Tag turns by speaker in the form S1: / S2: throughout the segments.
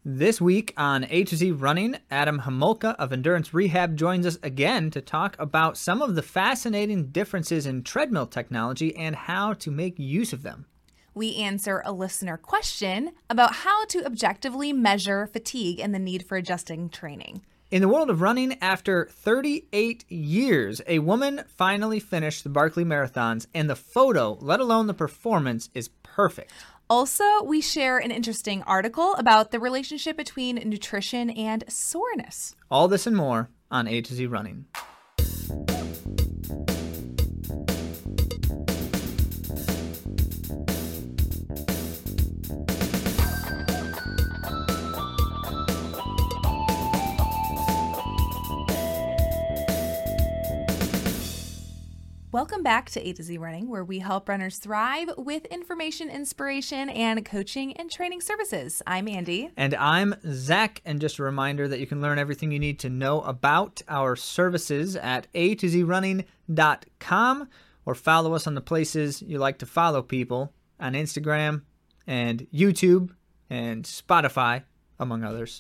S1: This week on A to Z Running, Adam Homolka of Endurance Rehab joins us again to talk about some of the fascinating differences in treadmill technology and how to make use of them.
S2: We answer a listener question about how to objectively measure fatigue and the need for adjusting training.
S1: In the world of running, after 38 years, a woman finally finished the Barkley Marathons, and the photo, let alone the performance, is perfect.
S2: Also, we share an interesting article about the relationship between nutrition and soreness.
S1: All this and more on A to Z Running.
S2: Welcome back to A to Z Running, where we help runners thrive with information, inspiration, and coaching and training services. I'm Andy.
S1: And I'm Zach. And just a reminder that you can learn everything you need to know about our services at atozrunning.com, or follow us on the places you like to follow people on Instagram and YouTube and Spotify, among others.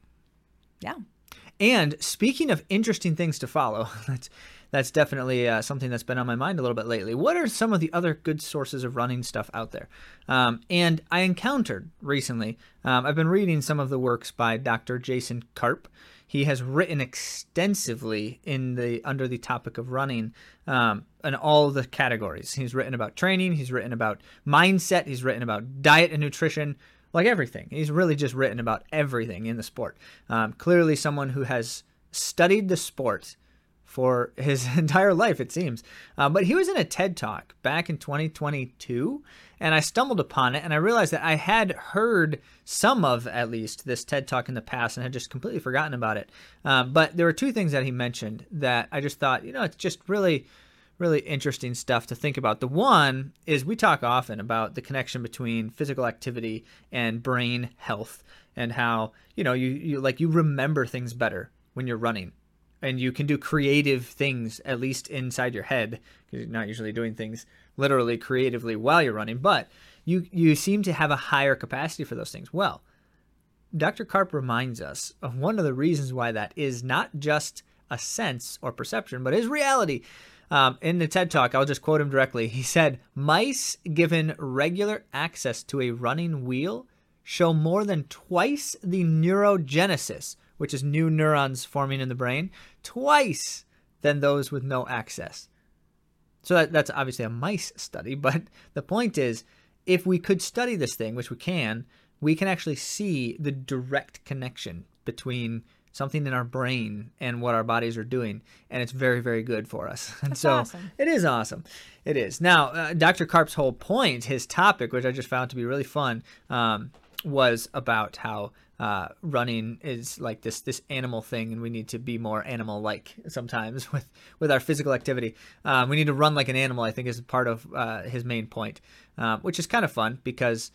S2: Yeah.
S1: And speaking of interesting things to follow, that's definitely something that's been on my mind a little bit lately. What are some of the other good sources of running stuff out there? And I encountered recently, I've been reading some of the works by Dr. Jason Karp. He has written extensively under the topic of running in all the categories. He's written about training. He's written about mindset. He's written about diet and nutrition. Like everything. He's really just written about everything in the sport. Clearly someone who has studied the sport for his entire life, it seems. But he was in a TED Talk back in 2022, and I stumbled upon it, and I realized that I had heard some of, at least, this TED Talk in the past and had just completely forgotten about it. But there were two things that he mentioned that I just thought, it's just really interesting stuff to think about. The one is we talk often about the connection between physical activity and brain health, and how, you remember things better when you're running, and you can do creative things, at least inside your head, because you're not usually doing things literally creatively while you're running, but you seem to have a higher capacity for those things. Well, Dr. Karp reminds us of one of the reasons why that is not just a sense or perception, but is reality. In the TED Talk, I'll just quote him directly. He said, "Mice given regular access to a running wheel show more than twice the neurogenesis," which is new neurons forming in the brain, twice than those with no access. So that's obviously a mice study, but the point is, if we could study this thing, which we can actually see the direct connection between something in our brain and what our bodies are doing, and it's very, very good for us. And
S2: That's
S1: so
S2: awesome.
S1: It is awesome. It is. Now, Dr. Karp's whole point, his topic, which I just found to be really fun, was about how running is like this animal thing, and we need to be more animal-like sometimes with our physical activity. We need to run like an animal, I think, is part of his main point, which is kind of fun because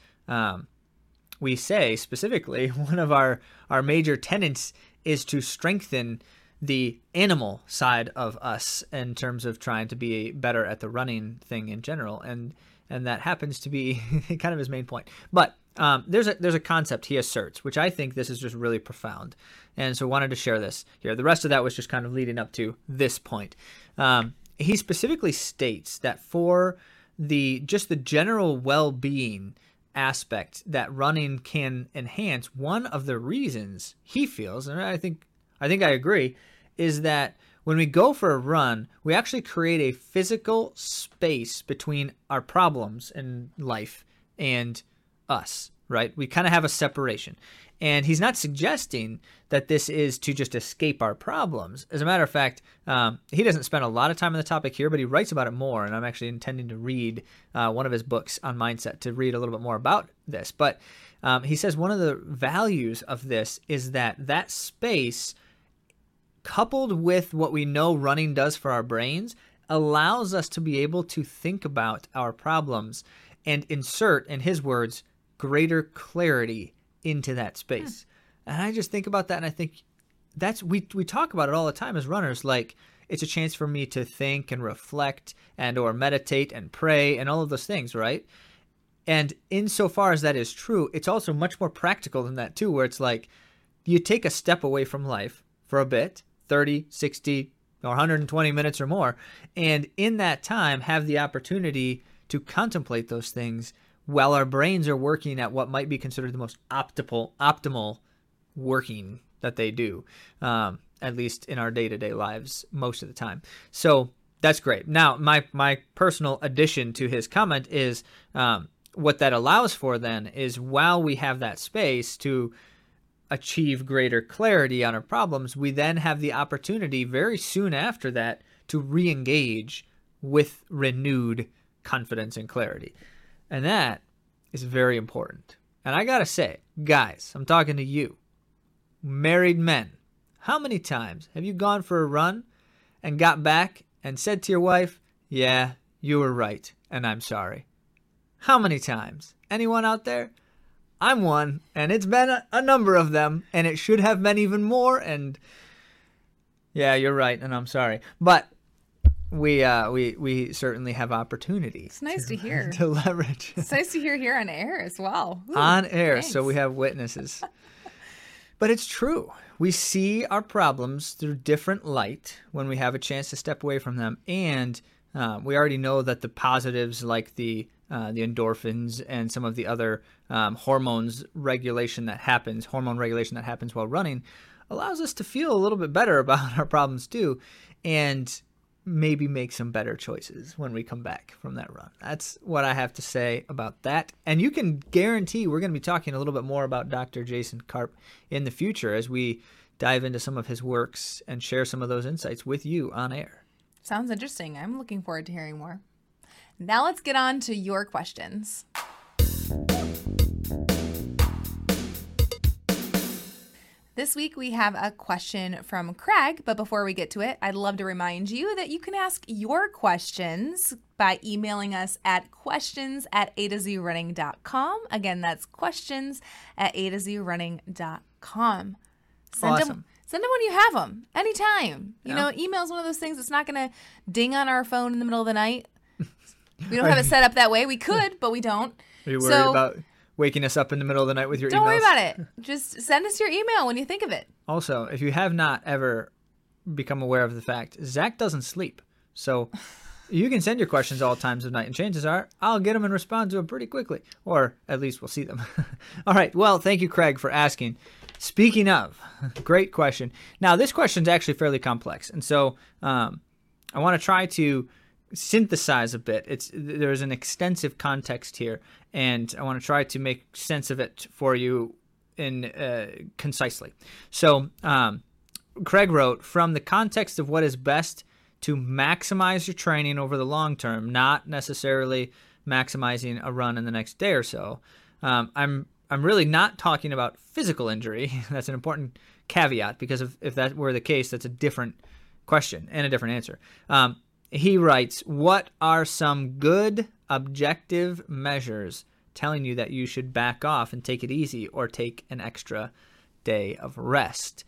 S1: we say specifically one of our major tenets is to strengthen the animal side of us in terms of trying to be better at the running thing in general, and that happens to be kind of his main point. But there's a concept he asserts, which I think this is just really profound, and so wanted to share this here. The rest of that was just kind of leading up to this point. He specifically states that for the general well-being aspect that running can enhance, one of the reasons he feels, and I think I agree, is that when we go for a run, we actually create a physical space between our problems in life and us, right? We kind of have a separation. And he's not suggesting that this is to just escape our problems. As a matter of fact, he doesn't spend a lot of time on the topic here, but he writes about it more. And I'm actually intending to read one of his books on mindset to read a little bit more about this. But he says one of the values of this is that space, coupled with what we know running does for our brains, allows us to be able to think about our problems and insert, in his words, greater clarity into that space. And I just think about that, and I think we talk about it all the time as runners, like it's a chance for me to think and reflect and or meditate and pray and all of those things, right? And insofar as that is true, it's also much more practical than that too, where it's like you take a step away from life for a bit, 30, 60, or 120 minutes or more, and in that time have the opportunity to contemplate those things while our brains are working at what might be considered the most optimal working that they do, at least in our day-to-day lives most of the time. So that's great. Now, my personal addition to his comment is what that allows for then is while we have that space to achieve greater clarity on our problems, we then have the opportunity very soon after that to re-engage with renewed confidence and clarity. And that is very important. And I gotta say, guys, I'm talking to you, married men. How many times have you gone for a run and got back and said to your wife, yeah, you were right, and I'm sorry? How many times? Anyone out there? I'm one, and it's been a number of them, and it should have been even more, and yeah, you're right, and I'm sorry. But we certainly have opportunities.
S2: It's nice to hear.
S1: To leverage.
S2: It's nice to hear here on air as well. Ooh,
S1: on air,
S2: thanks.
S1: So we have witnesses. But it's true. We see our problems through different light when we have a chance to step away from them, and we already know that the positives like the endorphins and some of the other hormone regulation that happens while running allows us to feel a little bit better about our problems too, and maybe make some better choices when we come back from that run. That's what I have to say about that. And you can guarantee we're going to be talking a little bit more about Dr. Jason Karp in the future as we dive into some of his works and share some of those insights with you on air.
S2: Sounds interesting. I'm looking forward to hearing more. Now let's get on to your questions. This week we have a question from Craig, but before we get to it, I'd love to remind you that you can ask your questions by emailing us at questions@A2ZRunning.com. Again, that's questions@A2ZRunning.com.
S1: Awesome.
S2: Send them when you have them, anytime. You know, email's one of those things that's not going to ding on our phone in the middle of the night. We don't have it set up that way. We could, but we don't.
S1: Are you worried about waking us up in the middle of the night with your emails?
S2: Don't worry about it. Just send us your email when you think of it.
S1: Also, if you have not ever become aware of the fact, Zach doesn't sleep. So you can send your questions all times of night, and chances are I'll get them and respond to them pretty quickly. Or at least we'll see them. All right. Well, thank you, Craig, for asking. Speaking of, great question. Now, this question is actually fairly complex. And so I want to try to synthesize a bit. There's an extensive context here, and I want to try to make sense of it for you in concisely. So Craig wrote, from the context of what is best to maximize your training over the long term, not necessarily maximizing a run in the next day or so. I'm really not talking about physical injury. That's an important caveat, because if that were the case, that's a different question and a different answer. He writes, what are some good objective measures telling you that you should back off and take it easy or take an extra day of rest?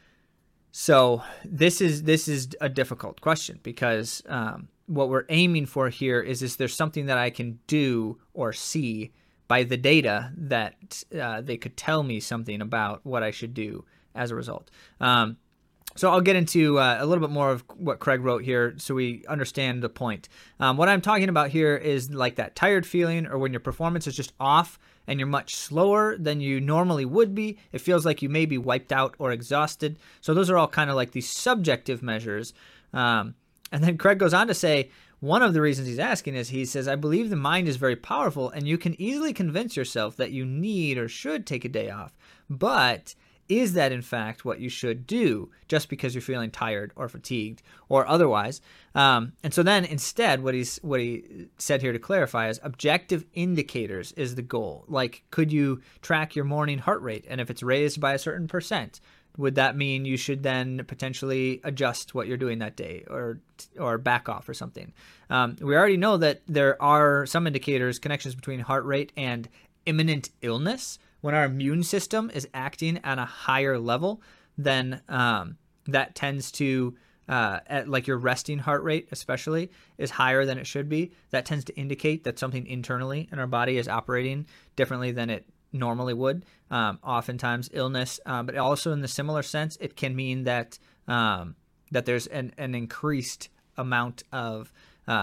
S1: So this is a difficult question, because what we're aiming for here is there something that I can do or see by the data that they could tell me something about what I should do as a result. So I'll get into a little bit more of what Craig wrote here so we understand the point. What I'm talking about here is like that tired feeling, or when your performance is just off and you're much slower than you normally would be. It feels like you may be wiped out or exhausted. So those are all kind of like these subjective measures. And then Craig goes on to say, one of the reasons he's asking is, he says, I believe the mind is very powerful and you can easily convince yourself that you need or should take a day off. But is that in fact what you should do just because you're feeling tired or fatigued or otherwise? And so then instead what he said here to clarify is objective indicators is the goal. Like, could you track your morning heart rate? And if it's raised by a certain percent, would that mean you should then potentially adjust what you're doing that day or back off or something? We already know that there are some indicators, connections between heart rate and imminent illness. When our immune system is acting at a higher level, then that tends to at like your resting heart rate especially is higher than it should be, that tends to indicate that something internally in our body is operating differently than it normally would. Oftentimes illness, but also in the similar sense, it can mean that that there's an increased amount of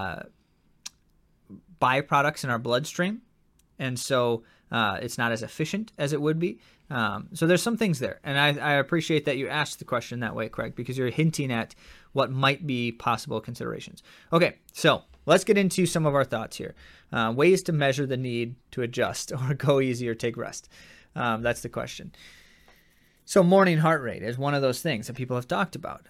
S1: byproducts in our bloodstream, and so it's not as efficient as it would be. So there's some things there, and I appreciate that you asked the question that way, Craig, because you're hinting at what might be possible considerations. Okay, so let's get into some of our thoughts here. Ways to measure the need to adjust or go easy or take rest. That's the question. So morning heart rate is one of those things that people have talked about.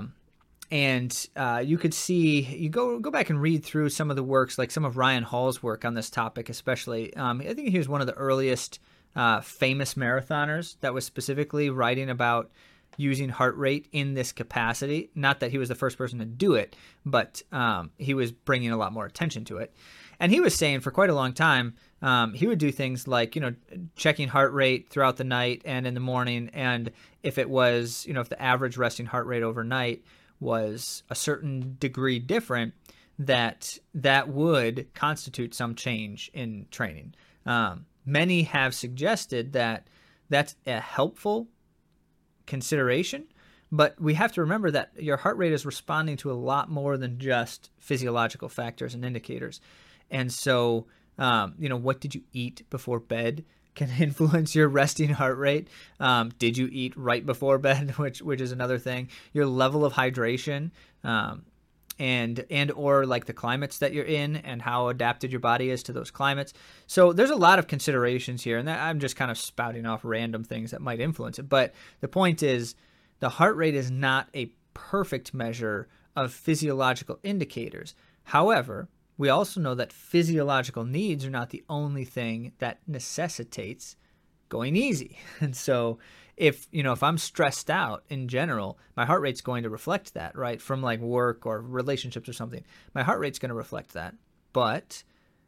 S1: And you could see, you go back and read through some of the works, like some of Ryan Hall's work on this topic especially. I think he was one of the earliest famous marathoners that was specifically writing about using heart rate in this capacity. Not that he was the first person to do it, but he was bringing a lot more attention to it. And he was saying for quite a long time, he would do things like, checking heart rate throughout the night and in the morning. And if it was, if the average resting heart rate overnight was a certain degree different, that would constitute some change in training. Many have suggested that that's a helpful consideration, but we have to remember that your heart rate is responding to a lot more than just physiological factors and indicators. And so, what did you eat before bed can influence your resting heart rate. Did you eat right before bed, which is another thing. Your level of hydration, and or like the climates that you're in and how adapted your body is to those climates. So there's a lot of considerations here, and I'm just kind of spouting off random things that might influence it. But the point is, the heart rate is not a perfect measure of physiological indicators. However, we also know that physiological needs are not the only thing that necessitates going easy. And so if I'm stressed out in general, my heart rate's going to reflect that, right? From like work or relationships or something, my heart rate's going to reflect that. But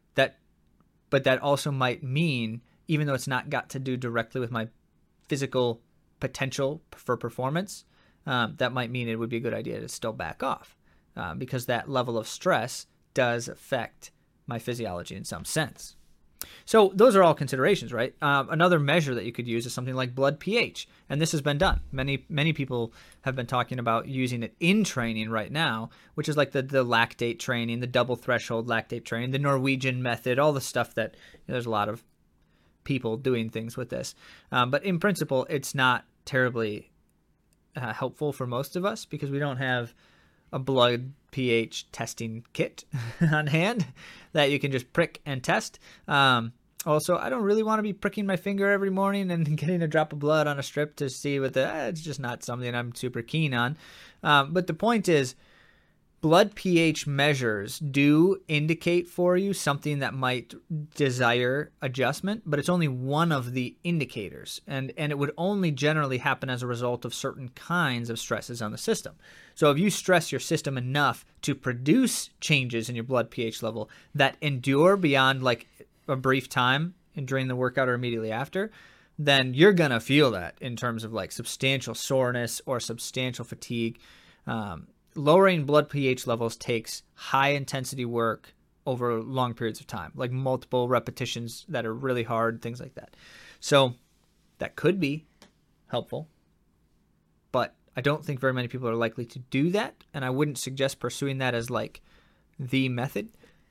S1: that also might mean, even though it's not got to do directly with my physical potential for performance, that might mean it would be a good idea to still back off, because that level of stress does affect my physiology in some sense. So those are all considerations, right? Another measure that you could use is something like blood pH, and this has been done. Many people have been talking about using it in training right now, which is like the lactate training, the double threshold lactate training, the Norwegian method, all the stuff that there's a lot of people doing things with this. But in principle, it's not terribly helpful for most of us because we don't have a blood pH testing kit on hand that you can just prick and test. Also, I don't really want to be pricking my finger every morning and getting a drop of blood on a strip to see what it's just not something I'm super keen on. But the point is, blood pH measures do indicate for you something that might desire adjustment, but it's only one of the indicators. And it would only generally happen as a result of certain kinds of stresses on the system. So if you stress your system enough to produce changes in your blood pH level that endure beyond like a brief time and during the workout or immediately after, then you're going to feel that in terms of like substantial soreness or substantial fatigue. Lowering blood pH levels takes high intensity work over long periods of time, like multiple repetitions that are really hard, things like that. So that could be helpful, but I don't think very many people are likely to do that, and I wouldn't suggest pursuing that as like the method.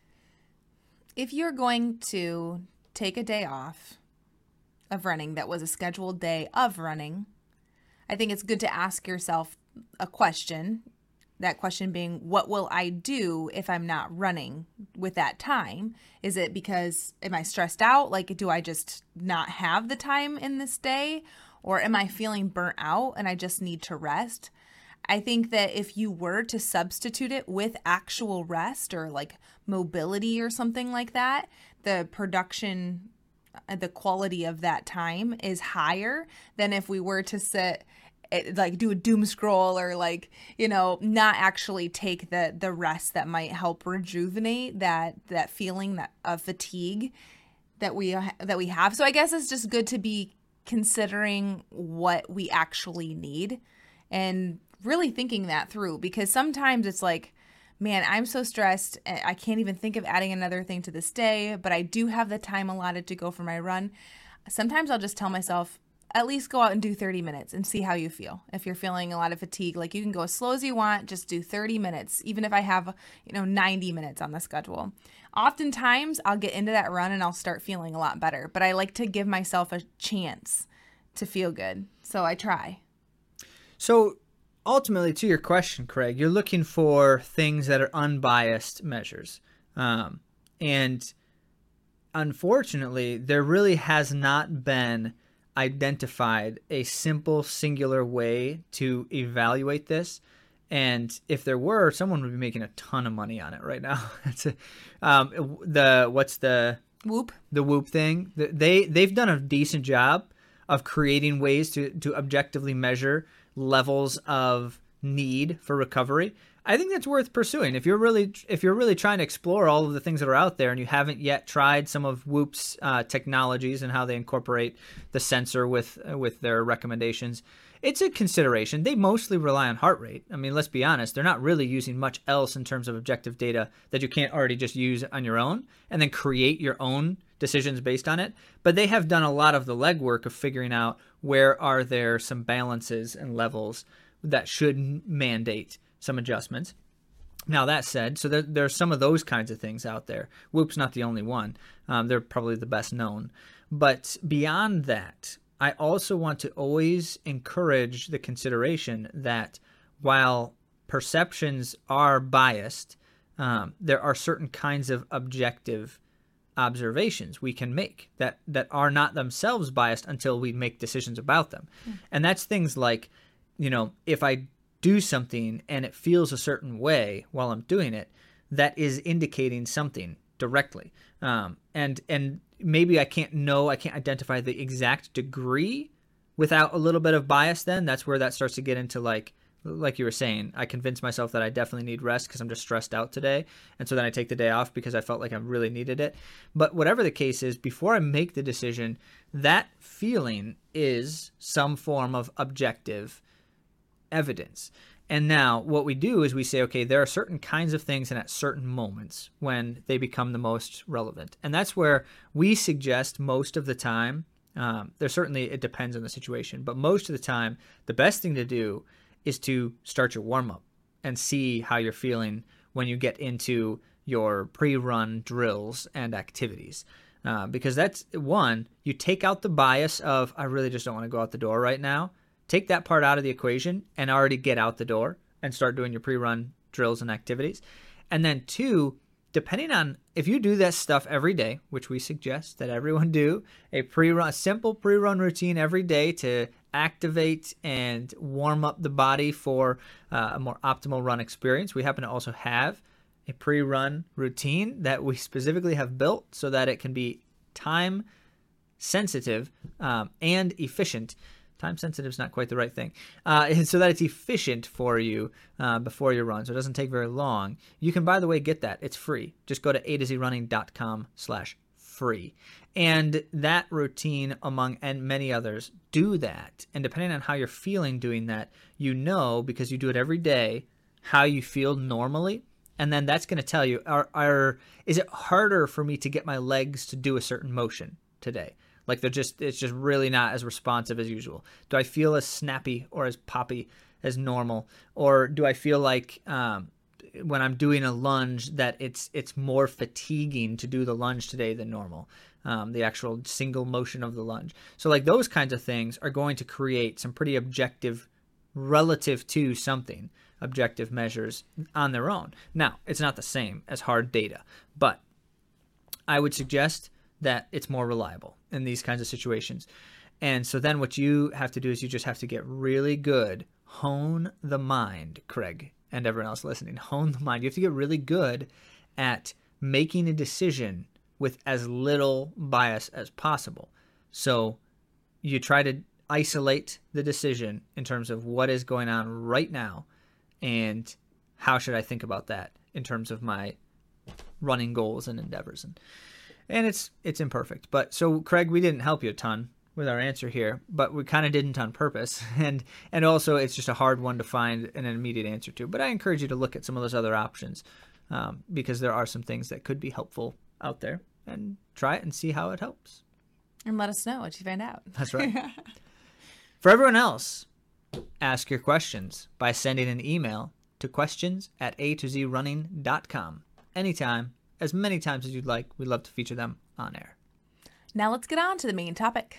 S2: If you're going to take a day off of running that was a scheduled day of running, I think it's good to ask yourself a question. That question being, what will I do if I'm not running with that time? Is it because, am I stressed out? Like, do I just not have the time in this day? Or am I feeling burnt out and I just need to rest? I think that if you were to substitute it with actual rest or like mobility or something like that, the production, the quality of that time is higher than if we were to sit like do a doom scroll or like, not actually take the rest that might help rejuvenate that feeling of fatigue that we have. So I guess it's just good to be considering what we actually need and really thinking that through, because sometimes it's like, man, I'm so stressed. I can't even think of adding another thing to this day, but I do have the time allotted to go for my run. Sometimes I'll just tell myself, at least go out and do 30 minutes and see how you feel. If you're feeling a lot of fatigue, like you can go as slow as you want, just do 30 minutes, even if I have, 90 minutes on the schedule. Oftentimes I'll get into that run and I'll start feeling a lot better, but I like to give myself a chance to feel good. So I try.
S1: So ultimately, to your question, Craig, you're looking for things that are unbiased measures. And unfortunately, there really has not been identified a simple, singular way to evaluate this. And if there were, someone would be making a ton of money on it right now. What's the
S2: Whoop?
S1: The Whoop thing? They've done a decent job of creating ways to objectively measure levels of need for recovery. I think that's worth pursuing. If you're really trying to explore all of the things that are out there and you haven't yet tried some of Whoop's technologies and how they incorporate the sensor with their recommendations, it's a consideration. They mostly rely on heart rate. I mean, let's be honest, they're not really using much else in terms of objective data that you can't already just use on your own and then create your own decisions based on it. But they have done a lot of the legwork of figuring out where are there some balances and levels that should mandate some adjustments. Now, that said, so there are some of those kinds of things out there. Whoop's not the only one. They're probably the best known. But beyond that, I also want to always encourage the consideration that while perceptions are biased, there are certain kinds of objective observations we can make that are not themselves biased until we make decisions about them. And that's things like, if I do something and it feels a certain way while I'm doing it, that is indicating something directly. And maybe I can't identify the exact degree without a little bit of bias. Then that's where that starts to get into like you were saying, I convince myself that I definitely need rest because I'm just stressed out today. And so then I take the day off because I felt like I really needed it. But whatever the case is, before I make the decision, that feeling is some form of objective evidence. And now what we do is we say, okay, there are certain kinds of things and at certain moments when they become the most relevant. And that's where we suggest most of the time, it depends on the situation, but most of the time, the best thing to do is to start your warm-up and see how you're feeling when you get into your pre-run drills and activities. Because that's one, you take out the bias of, I really just don't want to go out the door right now. Take that part out of the equation and already get out the door and start doing your pre-run drills and activities. And then two, depending on if you do that stuff every day, which we suggest that everyone do, a simple pre-run routine every day to activate and warm up the body for a more optimal run experience. We happen to also have a pre-run routine that we specifically have built so that it can be time sensitive and efficient. Time sensitive is not quite the right thing. So that it's efficient for you before your run, so it doesn't take very long. You can, by the way, get that. It's free. Just go to atozrunning.com/free. And that routine, among and many others, do that. And depending on how you're feeling doing that, because you do it every day, how you feel normally. And then that's going to tell you, is it harder for me to get my legs to do a certain motion today? Like it's just really not as responsive as usual. Do I feel as snappy or as poppy as normal? Or do I feel like when I'm doing a lunge that it's more fatiguing to do the lunge today than normal? The actual single motion of the lunge. So like those kinds of things are going to create some pretty objective, relative to something, objective measures on their own. Now, it's not the same as hard data, but I would suggest that it's more reliable in these kinds of situations. And so then what you have to do is you just have to get really good, hone the mind, Craig, and everyone else listening, hone the mind. You have to get really good at making a decision with as little bias as possible. So you try to isolate the decision in terms of what is going on right now and how should I think about that in terms of my running goals and endeavors. And it's imperfect. But so, Craig, we didn't help you a ton with our answer here, but we kind of didn't on purpose. And also it's just a hard one to find an immediate answer to. But I encourage you to look at some of those other options because there are some things that could be helpful out there, and try it and see how it helps.
S2: And let us know what you find out.
S1: That's right. For everyone else, ask your questions by sending an email to questions@a2zrunning.com anytime, as many times as you'd like. We'd love to feature them on air.
S2: Now let's get on to the main topic.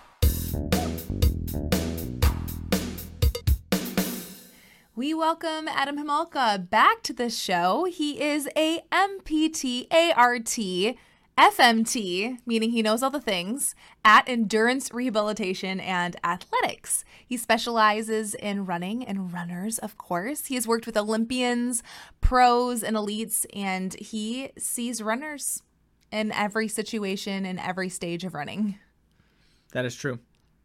S2: We welcome Adam Homolka back to the show. He is a MPT, ART, FMT, meaning he knows all the things, at endurance rehabilitation and athletics. He specializes in running and runners, of course. He has worked with Olympians, pros, and elites, and he sees runners in every situation, in every stage of running.
S1: That is true.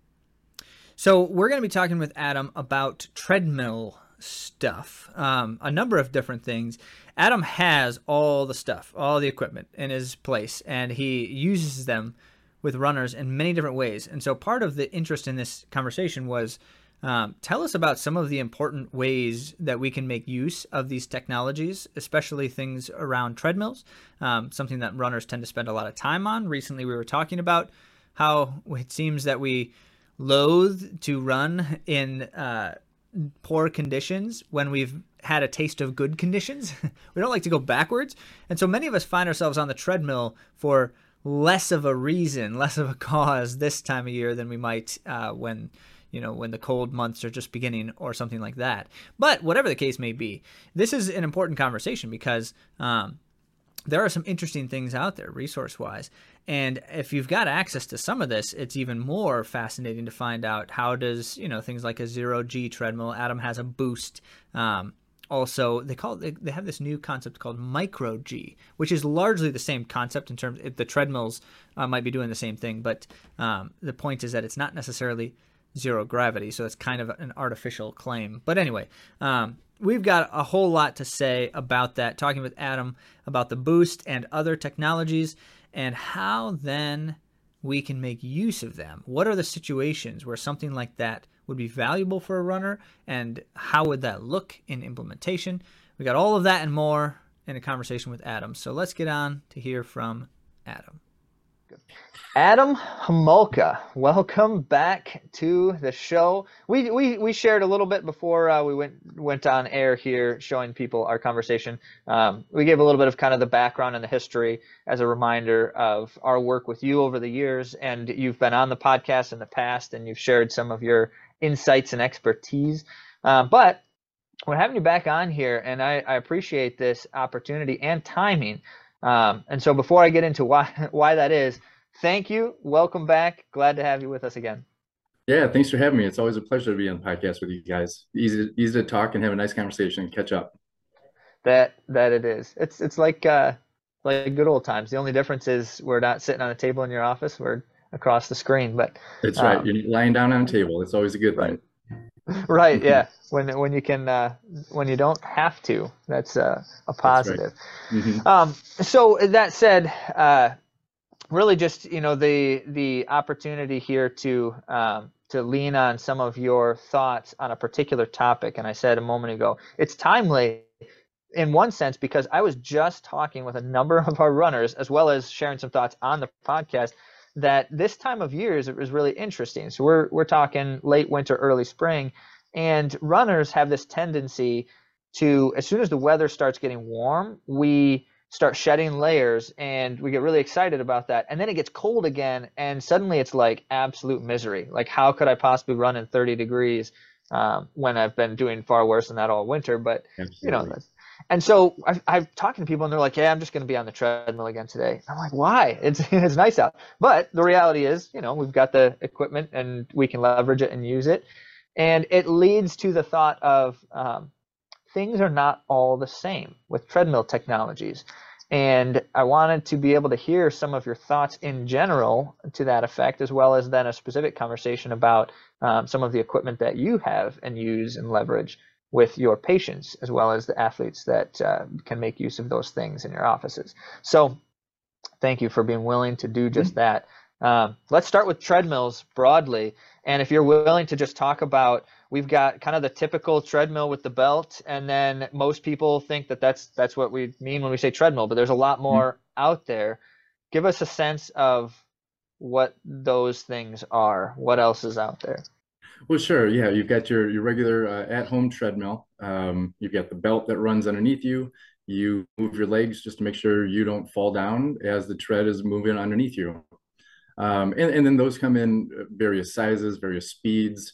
S1: So we're going to be talking with Adam about treadmill stuff, a number of different things. Adam has all the stuff, all the equipment in his place, and he uses them with runners in many different ways. And so part of the interest in this conversation was tell us about some of the important ways that we can make use of these technologies, especially things around treadmills, something that runners tend to spend a lot of time on. Recently, we were talking about how it seems that we loathe to run in poor conditions when we've had a taste of good conditions. We don't like to go backwards. And so many of us find ourselves on the treadmill for less of a reason, less of a cause this time of year than we might when the cold months are just beginning or something like that. But whatever the case may be, this is an important conversation because there are some interesting things out there resource-wise. And if you've got access to some of this, it's even more fascinating to find out how does, things like a zero-G treadmill. Adam has a Boost. Also, they have this new concept called micro-G, which is largely the same concept in terms the treadmills might be doing the same thing, but the point is that it's not necessarily zero gravity, so it's kind of an artificial claim. But anyway, we've got a whole lot to say about that, talking with Adam about the Boost and other technologies and how then we can make use of them. What are the situations where something like that would be valuable for a runner, and how would that look in implementation? We got all of that and more in a conversation with Adam. So let's get on to hear from Adam. Adam Homolka, welcome back to the show. We shared a little bit before we went on air here, showing people our conversation. We gave a little bit of kind of the background and the history as a reminder of our work with you over the years, and you've been on the podcast in the past, and you've shared some of your insights and expertise. But we're having you back on here, and I appreciate this opportunity and timing. And so before I get into why that is, thank you. Welcome back. Glad to have you with us again.
S3: Yeah, thanks for having me. It's always a pleasure to be on the podcast with you guys. Easy to talk and have a nice conversation and catch up.
S1: That it is. It's like good old times. The only difference is we're not sitting on a table in your office. We're across the screen. But
S3: it's right. You're lying down on a table. It's always a good thing.
S1: Right. Yeah. When you can when you don't have to, that's a positive. That's right. Mm-hmm. So that said, really just the opportunity here to lean on some of your thoughts on a particular topic. And I said a moment ago, it's timely in one sense because I was just talking with a number of our runners, as well as sharing some thoughts on the podcast, that this time of year is really interesting. So we're talking late winter, early spring, and runners have this tendency to, as soon as the weather starts getting warm, we start shedding layers and we get really excited about that. And then it gets cold again, and suddenly it's like absolute misery. Like, how could I possibly run in 30 degrees when I've been doing far worse than that all winter? But
S3: Absolutely.
S1: And so I've talking to people, and they're like, "Yeah, I'm just going to be on the treadmill again today." I'm like, "Why? It's nice out." But the reality is, we've got the equipment and we can leverage it and use it. And it leads to the thought of things are not all the same with treadmill technologies. And I wanted to be able to hear some of your thoughts in general to that effect, as well as then a specific conversation about some of the equipment that you have and use and leverage with your patients, as well as the athletes that can make use of those things in your offices. So thank you for being willing to do just that. Let's start with treadmills broadly. And if you're willing to just talk about, we've got kind of the typical treadmill with the belt, and then most people think that that's what we mean when we say treadmill, but there's a lot more out there. Give us a sense of what those things are. What else is out there?
S3: Well, sure. Yeah, you've got your regular at-home treadmill. You've got the belt that runs underneath you. You move your legs just to make sure you don't fall down as the tread is moving underneath you. And then those come in various sizes, various speeds.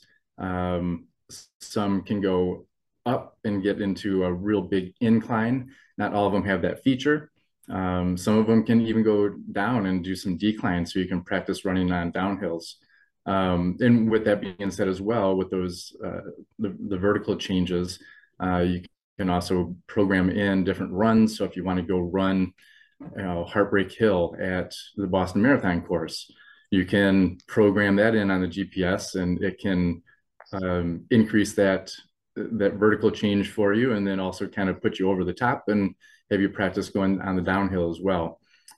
S3: Some can go up and get into a real big incline. Not all of them have that feature. Some of them can even go down and do some decline, so you can practice running on downhills. And with that being said as well, with those the vertical changes, you can also program in different runs. So if you want to go run Heartbreak Hill at the Boston Marathon course, you can program that in on the GPS, and it can increase that vertical change for you, and then also kind of put you over the top and have you practice going on the downhill as well.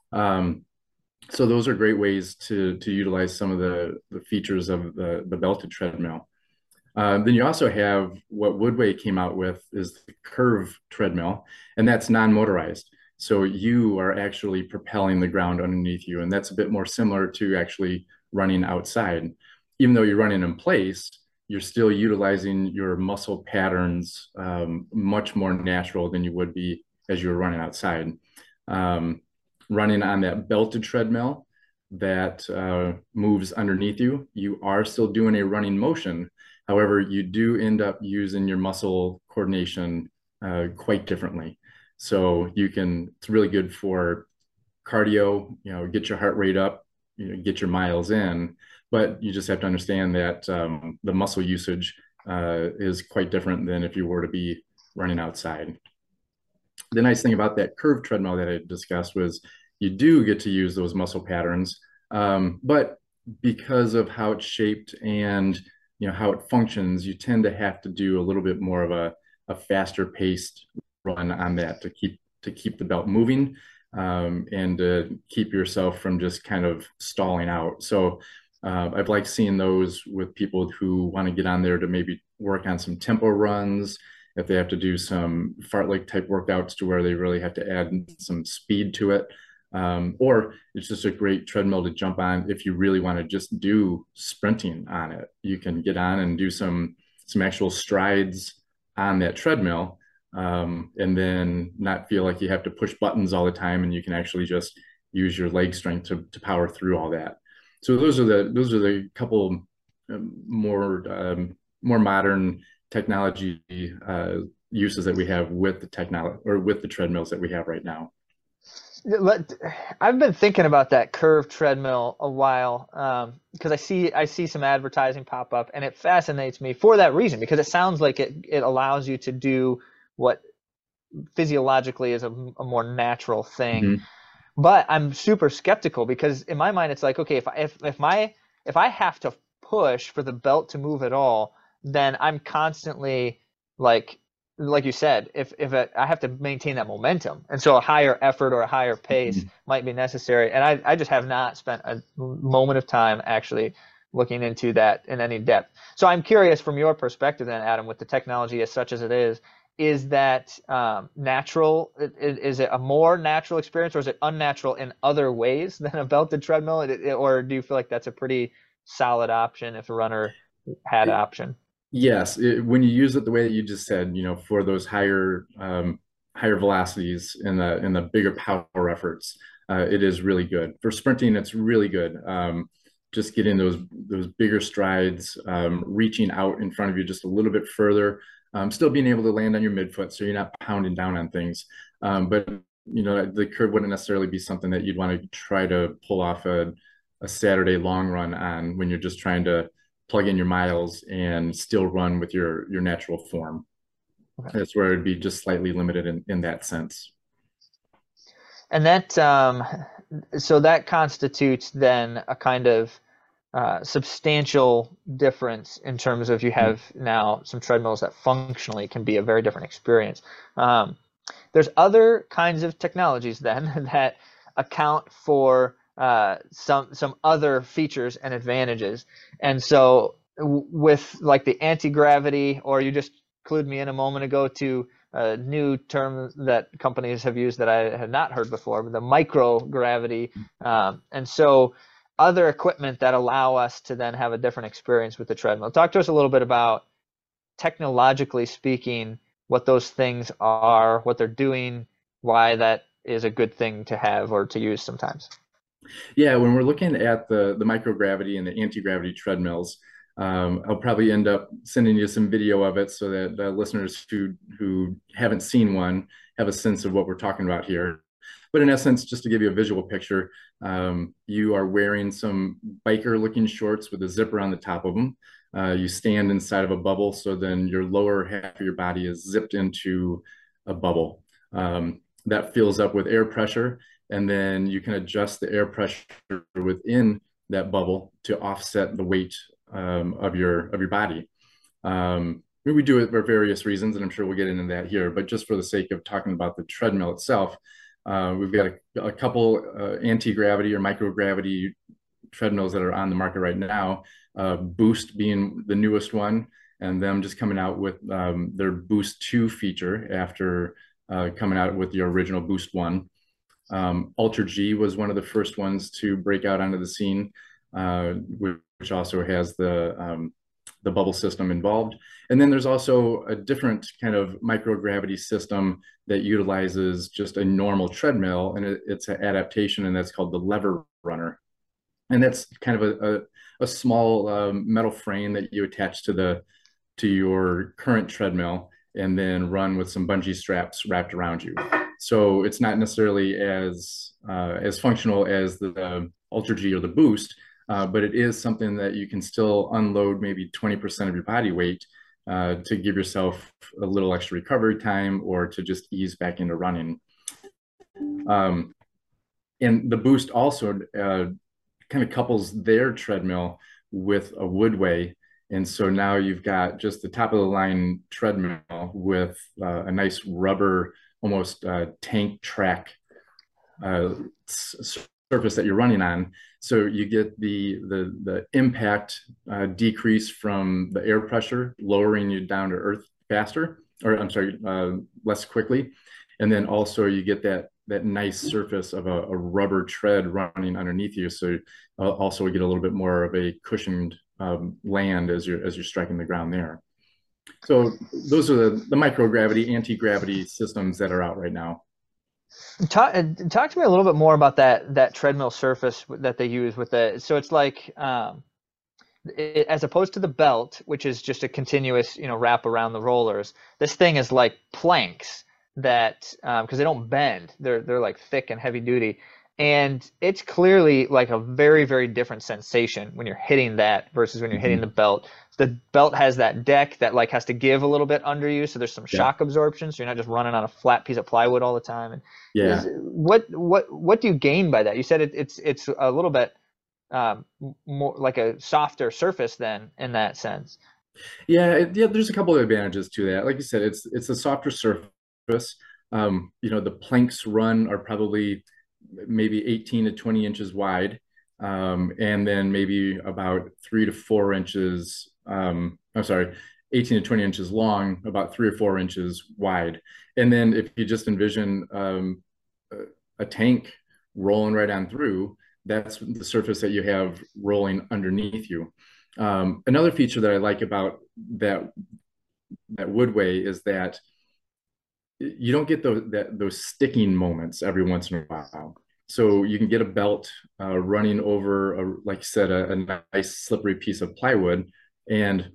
S3: So those are great ways to utilize some of the features of the belted treadmill. Then you also have what Woodway came out with is the curve treadmill, and that's non-motorized. So you are actually propelling the ground underneath you, and that's a bit more similar to actually running outside. Even though you're running in place, you're still utilizing your muscle patterns much more natural than you would be as you were running outside. Running on that belted treadmill that moves underneath you, you are still doing a running motion. However, you do end up using your muscle coordination quite differently. So it's really good for cardio, get your heart rate up, get your miles in, but you just have to understand that the muscle usage is quite different than if you were to be running outside. The nice thing about that curved treadmill that I discussed was you do get to use those muscle patterns, but because of how it's shaped and how it functions, you tend to have to do a little bit more of a faster paced run on that to keep the belt moving and to keep yourself from just kind of stalling out. So I've liked seeing those with people who want to get on there to maybe work on some tempo runs, if they have to do some fartlek type workouts to where they really have to add some speed to it. Or it's just a great treadmill to jump on if you really want to just do sprinting on it. You can get on and do some actual strides on that treadmill, and then not feel like you have to push buttons all the time, and you can actually just use your leg strength to power through all that. So those are the couple more modern technology uses that we have with the technology or with the treadmills that we have right now.
S1: I've been thinking about that curved treadmill a while because I see some advertising pop up, and it fascinates me for that reason, because it sounds like it allows you to do what physiologically is a more natural thing. Mm-hmm. But I'm super skeptical because in my mind it's like, okay, if I have to push for the belt to move at all, then I'm constantly like you said, if I have to maintain that momentum, and so a higher effort or a higher pace might be necessary. And I just have not spent a moment of time actually looking into that in any depth. So I'm curious from your perspective then, Adam, with the technology as such as it is that natural? Is it a more natural experience, or is it unnatural in other ways than a belted treadmill? Or do you feel like that's a pretty solid option if a runner had an option?
S3: Yes, when you use it the way that you just said, for those higher velocities and the bigger power efforts, it is really good. For sprinting, it's really good. Just getting those bigger strides, reaching out in front of you just a little bit further, still being able to land on your midfoot so you're not pounding down on things. But the curve wouldn't necessarily be something that you'd want to try to pull off a Saturday long run on when you're just trying to plug in your miles and still run with your natural form. Okay. That's where it'd be just slightly limited in that sense.
S1: And that so that constitutes then a kind of substantial difference in terms of you have now some treadmills that functionally can be a very different experience. There's other kinds of technologies then that account for some other features and advantages. And so with like the anti-gravity, or you just clued me in a moment ago to a new term that companies have used that I had not heard before, the microgravity. And so other equipment that allow us to then have a different experience with the treadmill. Talk to us a little bit about, technologically speaking, what those things are, what they're doing, why that is a good thing to have or to use sometimes.
S3: Yeah, when we're looking at the microgravity and the anti-gravity treadmills, I'll probably end up sending you some video of it so that listeners who haven't seen one have a sense of what we're talking about here. But in essence, just to give you a visual picture, you are wearing some biker-looking shorts with a zipper on the top of them. You stand inside of a bubble, so then your lower half of your body is zipped into a bubble. That fills up with air pressure, and then you can adjust the air pressure within that bubble to offset the weight of your body. We do it for various reasons, and I'm sure we'll get into that here, but just for the sake of talking about the treadmill itself, we've got a couple anti-gravity or microgravity treadmills that are on the market right now, Boost being the newest one, and them just coming out with their Boost 2 feature after coming out with the original Boost 1. Ultra G was one of the first ones to break out onto the scene, which also has the bubble system involved. And then there's also a different kind of microgravity system that utilizes just a normal treadmill, and it's an adaptation, and that's called the Lever Runner. And that's kind of a small metal frame that you attach to your current treadmill, and then run with some bungee straps wrapped around you. So it's not necessarily as functional as the Ultra G or the Boost, but it is something that you can still unload maybe 20% of your body weight to give yourself a little extra recovery time, or to just ease back into running. And the Boost also kind of couples their treadmill with a Woodway. And so now you've got just the top of the line treadmill with a nice rubber, almost tank track surface that you're running on. So you get the impact decrease from the air pressure, lowering you down to earth faster, or I'm sorry, less quickly. And then also you get that nice surface of a rubber tread running underneath you. So also we get a little bit more of a cushioned land as you're striking the ground there. So those are the microgravity, anti-gravity systems that are out right now.
S1: Talk to me a little bit more about that treadmill surface that they use with the. So it's like, as opposed to the belt, which is just a continuous, wrap around the rollers. This thing is like planks that, because they don't bend. They're like thick and heavy duty, and it's clearly like a very, very different sensation when you're hitting that versus when you're hitting the belt. The belt has that deck that like has to give a little bit under you, so there's some shock absorption, so you're not just running on a flat piece of plywood all the time. And what do you gain by that? You said it's a little bit more like a softer surface then in that sense.
S3: Yeah, there's a couple of advantages to that. Like you said, it's a softer surface. The planks run are probably maybe 18 to 20 inches wide, and then maybe about 3 to 4 inches. 18 to 20 inches long, about 3 or 4 inches wide. And then if you just envision a tank rolling right on through, that's the surface that you have rolling underneath you. Another feature that I like about that Woodway is that you don't get those sticking moments every once in a while. So you can get a belt running over, like you said, a nice slippery piece of plywood, and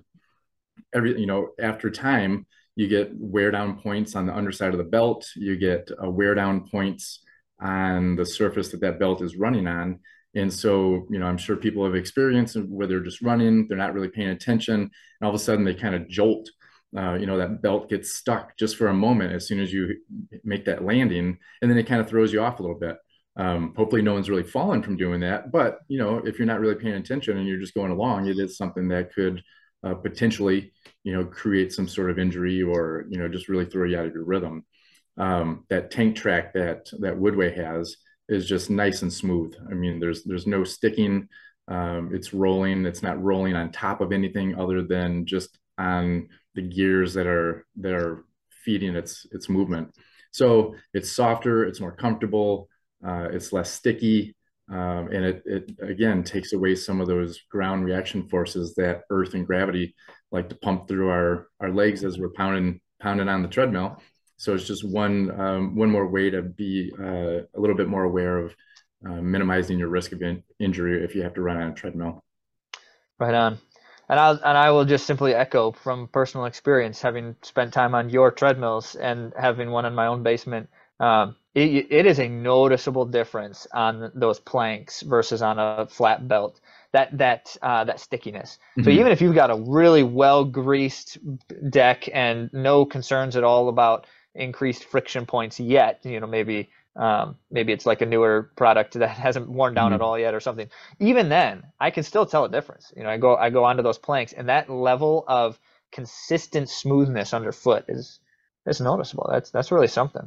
S3: after time, you get wear down points on the underside of the belt. You get wear down points on the surface that belt is running on. And so, I'm sure people have experienced where they're just running, they're not really paying attention, and all of a sudden they kind of jolt. That belt gets stuck just for a moment as soon as you make that landing, and then it kind of throws you off a little bit. Hopefully no one's really fallen from doing that, but if you're not really paying attention and you're just going along, it is something that could potentially create some sort of injury, or just really throw you out of your rhythm. That tank track that Woodway has is just nice and smooth. I mean, there's no sticking. It's rolling. It's not rolling on top of anything other than just on the gears that are feeding its movement. So it's softer, it's more comfortable, it's less sticky, and it again takes away some of those ground reaction forces that earth and gravity like to pump through our legs as we're pounding on the treadmill. So it's just one more way to be a little bit more aware of minimizing your risk of injury if you have to run on a treadmill.
S1: Right on. And I will just simply echo from personal experience, having spent time on your treadmills and having one in my own basement. It is a noticeable difference on those planks versus on a flat belt. That stickiness. So even if you've got a really well greased deck and no concerns at all about increased friction points yet, maybe it's like a newer product that hasn't worn down at all yet or something. Even then, I can still tell a difference. I go onto those planks, and that level of consistent smoothness underfoot is noticeable. That's really something.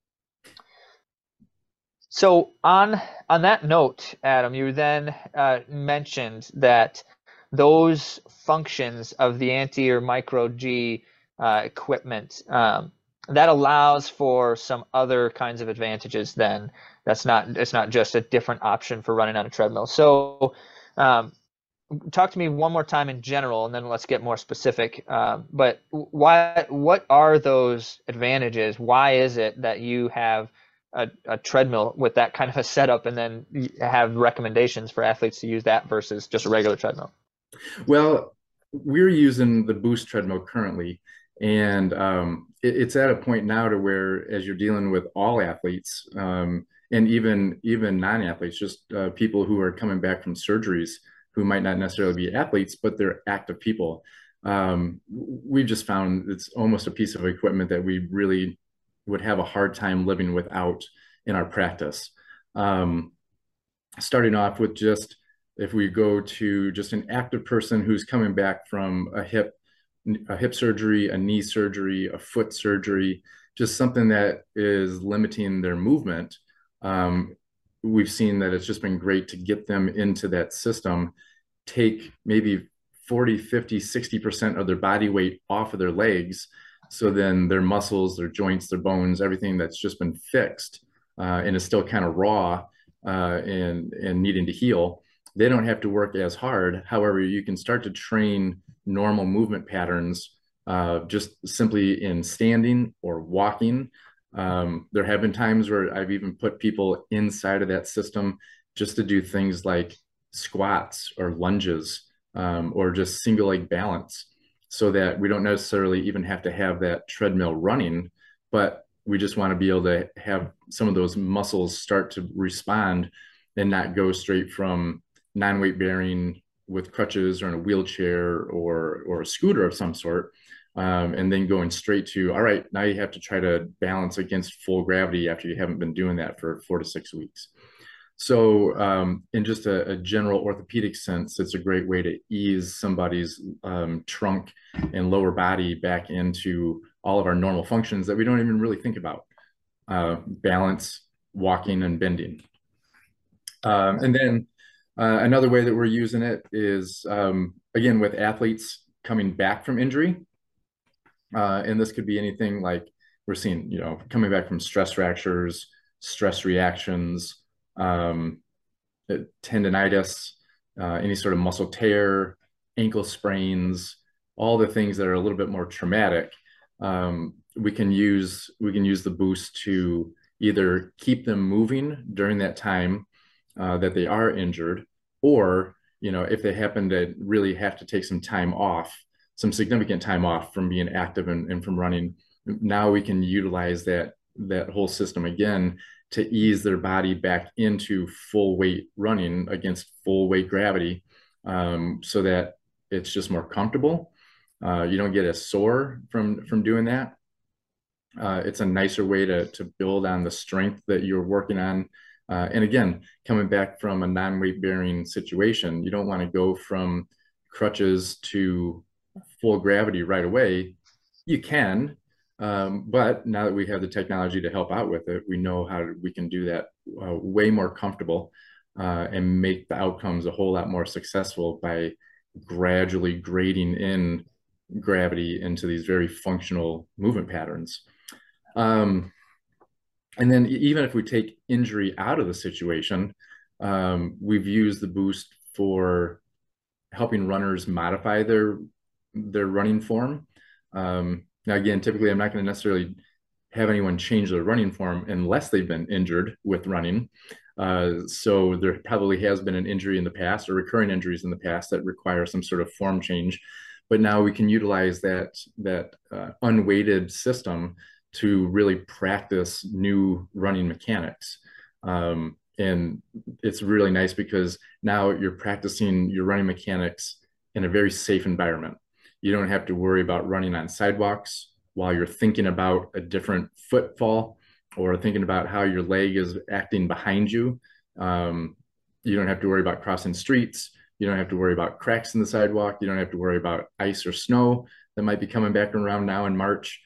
S1: So on that note, Adam, you then mentioned that those functions of the Anti or Micro G equipment, that allows for some other kinds of advantages. Then it's not just a different option for running on a treadmill. So talk to me one more time in general, and then let's get more specific. But what are those advantages? Why is it that you have a treadmill with that kind of a setup, and then have recommendations for athletes to use that versus just a regular treadmill?
S3: Well, we're using the Boost treadmill currently, and it's at a point now to where, as you're dealing with all athletes, and even non-athletes, just people who are coming back from surgeries who might not necessarily be athletes, but they're active people. We've just found it's almost a piece of equipment that we really would have a hard time living without in our practice. Starting off with just, if we go to just an active person who's coming back from a hip surgery, a knee surgery, a foot surgery, just something that is limiting their movement, we've seen that it's just been great to get them into that system, take maybe 40, 50, 60% of their body weight off of their legs. So then their muscles, their joints, their bones, everything that's just been fixed and is still kind of raw and needing to heal, they don't have to work as hard. However, you can start to train normal movement patterns just simply in standing or walking. There have been times where I've even put people inside of that system just to do things like squats or lunges or just single leg balance, so that we don't necessarily even have to have that treadmill running, but we just want to be able to have some of those muscles start to respond and not go straight from non-weight bearing with crutches or in a wheelchair or a scooter of some sort, and then going straight to, all right, now you have to try to balance against full gravity after you haven't been doing that for 4 to 6 weeks. So in just a general orthopedic sense, it's a great way to ease somebody's trunk and lower body back into all of our normal functions that we don't even really think about. Balance, walking, and bending. And then another way that we're using it is, again, with athletes coming back from injury. And this could be anything like we're seeing, coming back from stress fractures, stress reactions, tendonitis, any sort of muscle tear, ankle sprains, all the things that are a little bit more traumatic. We can use the Boost to either keep them moving during that time that they are injured, or if they happen to really have to take some time off, some significant time off from being active and from running, now we can utilize that whole system again to ease their body back into full weight running against full weight gravity, so that it's just more comfortable. You don't get as sore from doing that. It's a nicer way to build on the strength that you're working on. And again, coming back from a non-weight bearing situation, you don't want to go from crutches to full gravity right away. You can, But now that we have the technology to help out with it, we know how we can do that way more comfortable and make the outcomes a whole lot more successful by gradually grading in gravity into these very functional movement patterns. And then even if we take injury out of the situation, we've used the boost for helping runners modify their running form. Now, again, typically I'm not going to necessarily have anyone change their running form unless they've been injured with running. So there probably has been an injury in the past or recurring injuries in the past that require some sort of form change. But now we can utilize that unweighted system to really practice new running mechanics. And it's really nice because now you're practicing your running mechanics in a very safe environment. You don't have to worry about running on sidewalks while you're thinking about a different footfall or thinking about how your leg is acting behind you. You don't have to worry about crossing streets. You don't have to worry about cracks in the sidewalk. You don't have to worry about ice or snow that might be coming back around now in March.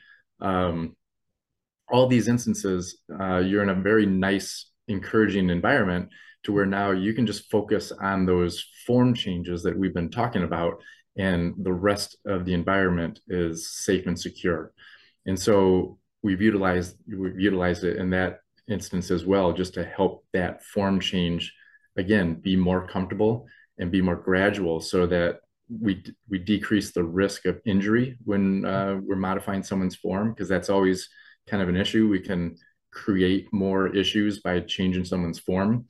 S3: All these instances, you're in a very nice, encouraging environment to where now you can just focus on those form changes that we've been talking about, and the rest of the environment is safe and secure. And so we've utilized it in that instance as well, just to help that form change, again, be more comfortable and be more gradual so that we decrease the risk of injury when we're modifying someone's form, because that's always kind of an issue. We can create more issues by changing someone's form.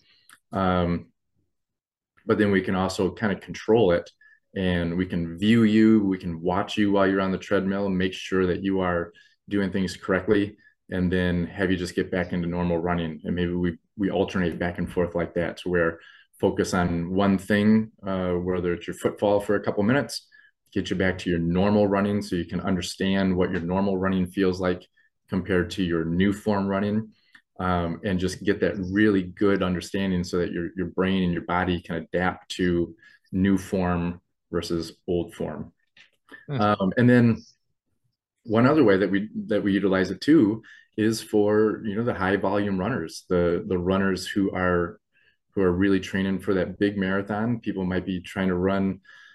S3: But then we can also kind of control it, and we can view you, we can watch you while you're on the treadmill and make sure that you are doing things correctly, and then have you just get back into normal running. And maybe we alternate back and forth like that, to where focus on one thing, whether it's your footfall for a couple minutes, get you back to your normal running so you can understand what your normal running feels like compared to your new form running, and just get that really good understanding so that your brain and your body can adapt to new form versus old form. And then one other way that we utilize it too is for, you know, the high volume runners, the runners who are really training for that big marathon. People might be trying to run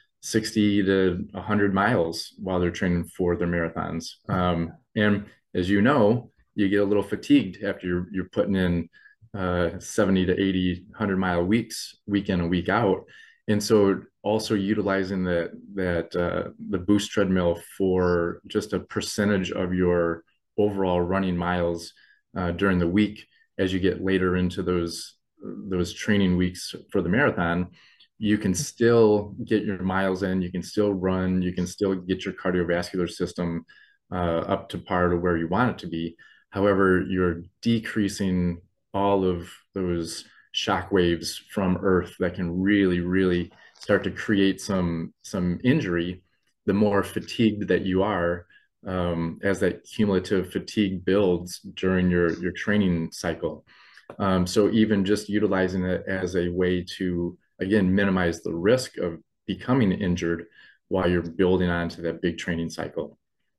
S3: 60 to 100 miles while they're training for their marathons. And as you know, you get a little fatigued after you're putting in 70 to 80, 100-mile weeks, week in and week out. And so also utilizing the boost treadmill for just a percentage of your overall running miles during the week, as you get later into those training weeks for the marathon, you can still get your miles in, you can still run, you can still get your cardiovascular system up to par to where you want it to be. However, you're decreasing all of those shock waves from Earth that can really, really start to create some injury. The more fatigued that you are, as that cumulative fatigue builds during your training cycle. So even just utilizing it as a way to, again, minimize the risk of becoming injured while you're building onto that big training cycle.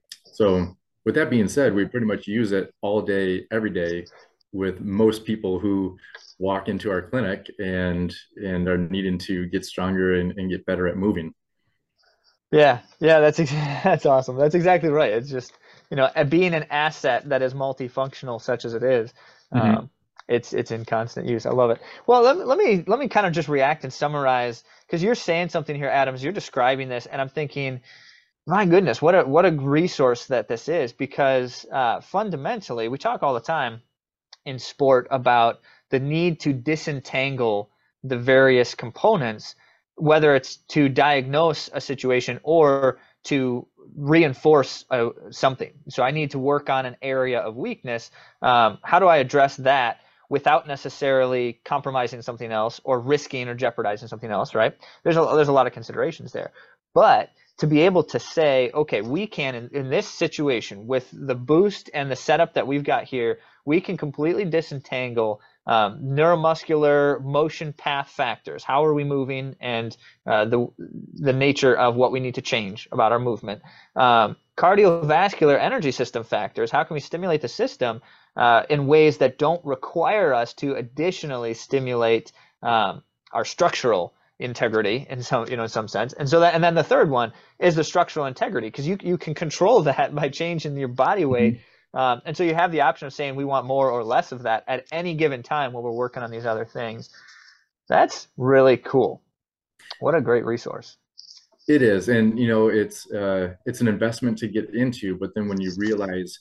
S3: So with that being said, we pretty much use it all day, every day, with most people who walk into our clinic and are needing to get stronger and get better at moving.
S1: Yeah, that's awesome. That's exactly right. It's just, you know, being an asset that is multifunctional, such as it is, it's in constant use. I love it. Well, let me kind of just react and summarize, because you're saying something here, Adams. You're describing this, and I'm thinking, my goodness, what a resource that this is, because fundamentally, we talk all the time in sport about the need to disentangle the various components, whether it's to diagnose a situation or to reinforce something. So I need to work on an area of weakness. How do I address that without necessarily compromising something else or risking or jeopardizing something else, right? There's a lot of considerations there. But to be able to say, okay, we can, in this situation with the boost and the setup that we've got here, we can completely disentangle neuromuscular motion path factors. How are we moving, and the nature of what we need to change about our movement. Cardiovascular energy system factors. How can we stimulate the system in ways that don't require us to additionally stimulate our structural integrity in some sense. And then the third one is the structural integrity, because you can control that by changing your body weight. And so you have the option of saying we want more or less of that at any given time while we're working on these other things. That's really cool. What a great resource.
S3: It is. And, it's an investment to get into, but then when you realize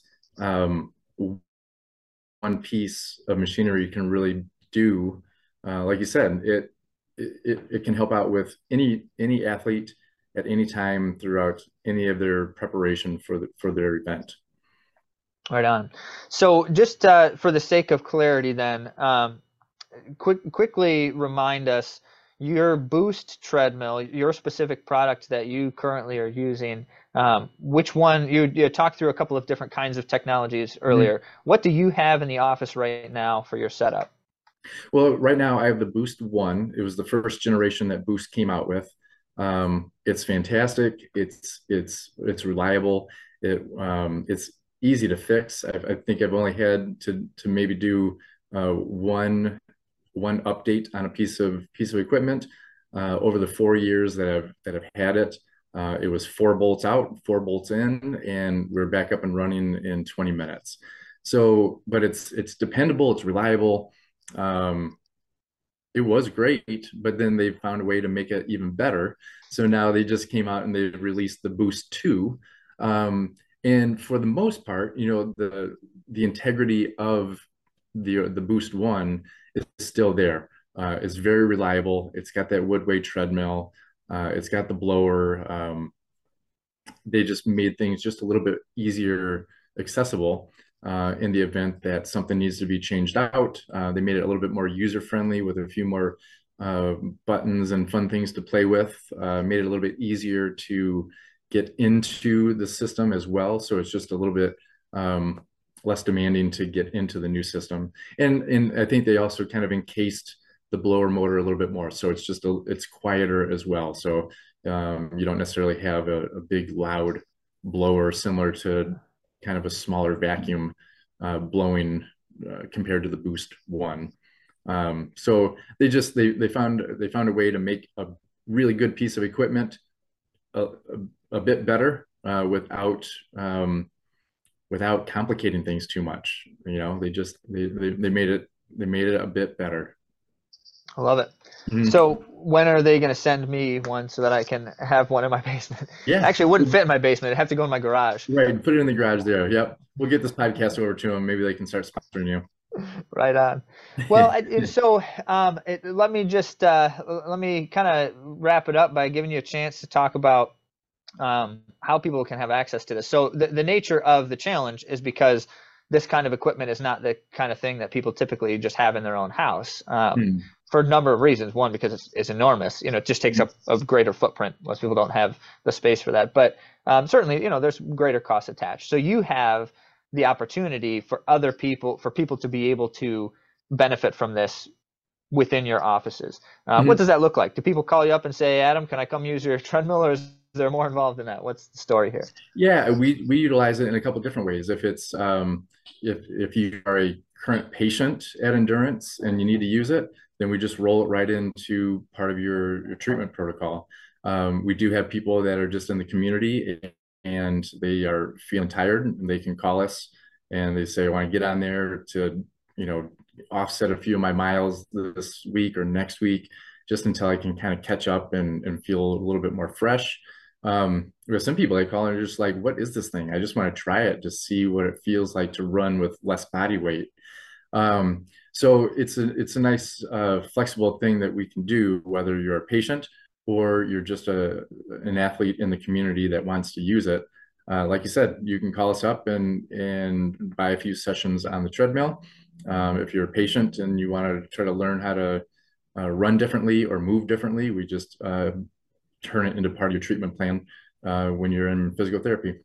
S3: one piece of machinery can really do, like you said, it can help out with any athlete at any time throughout any of their preparation for their event.
S1: Right on. So just for the sake of clarity then, quickly remind us your Boost treadmill, your specific product that you currently are using, which one, you talked through a couple of different kinds of technologies earlier. What do you have in the office right now for your setup?
S3: Well, right now I have the Boost 1. It was the first generation that Boost came out with. It's fantastic. It's reliable. It's easy to fix. I think I've only had to maybe do one update on a piece of equipment over the 4 years that I've had it. It was 4 bolts out, 4 bolts in, and we're back up and running in 20 minutes. So, but it's dependable, it's reliable. It was great, but then they found a way to make it even better. So now they just came out and they released the Boost 2. And for the most part, the integrity of the Boost 1 is still there. It's very reliable. It's got that Woodway treadmill. It's got the blower. They just made things just a little bit easier accessible in the event that something needs to be changed out. They made it a little bit more user-friendly with a few more buttons and fun things to play with. Made it a little bit easier to get into the system as well. So it's just a little bit less demanding to get into the new system. And I think they also kind of encased the blower motor a little bit more. So it's quieter as well. So you don't necessarily have a big loud blower similar to kind of a smaller vacuum blowing compared to the Boost 1. So they found a way to make a really good piece of equipment a bit better without complicating things too much. They made it a bit better.
S1: I love it. So when are they going to send me one so that I can have one in my basement?
S3: Yeah.
S1: Actually, it wouldn't fit in my basement. It'd have to go in my garage.
S3: Right. Put it in the garage there. Yep. We'll get this podcast over to them. Maybe they can start sponsoring you.
S1: Right on. Well, let me kind of wrap it up by giving you a chance to talk about how people can have access to this. So the nature of the challenge is because this kind of equipment is not the kind of thing that people typically just have in their own house for a number of reasons. One, because it's enormous. It just takes up a greater footprint. Most people don't have the space for that. But certainly, there's greater costs attached. So you have the opportunity for people to be able to benefit from this within your offices. What does that look like? Do people call you up and say, Adam, can I come use your treadmill, or is there more involved in that? What's the story here?
S3: Yeah, we utilize it in a couple different ways. If it's if you are a current patient at Endurance and you need to use it, then we just roll it right into part of your treatment protocol. We do have people that are just in the community and they are feeling tired, and they can call us and they say, I want to get on there to, offset a few of my miles this week or next week, just until I can kind of catch up and feel a little bit more fresh. We have some people that call and are just like, what is this thing? I just want to try it to see what it feels like to run with less body weight. So it's a nice flexible thing that we can do, whether you're a patient or you're just an athlete in the community that wants to use it. Like you said, you can call us up and buy a few sessions on the treadmill. If you're a patient and you want to try to learn how to run differently or move differently, we just turn it into part of your treatment plan when you're in physical therapy.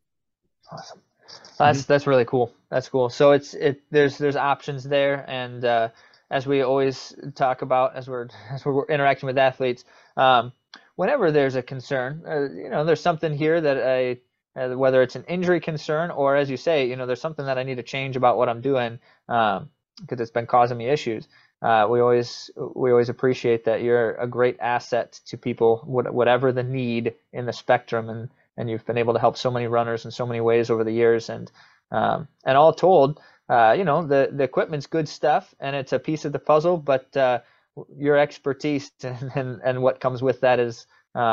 S1: Awesome. That's really cool. That's cool. So there's options there, and as we always talk about as we're interacting with athletes, whenever there's a concern, there's something here that whether it's an injury concern or, as you say, there's something that I need to change about what I'm doing because it's been causing me issues. We always appreciate that you're a great asset to people, whatever the need in the spectrum, and you've been able to help so many runners in so many ways over the years. And all told, the equipment's good stuff and it's a piece of the puzzle, but your expertise and what comes with that is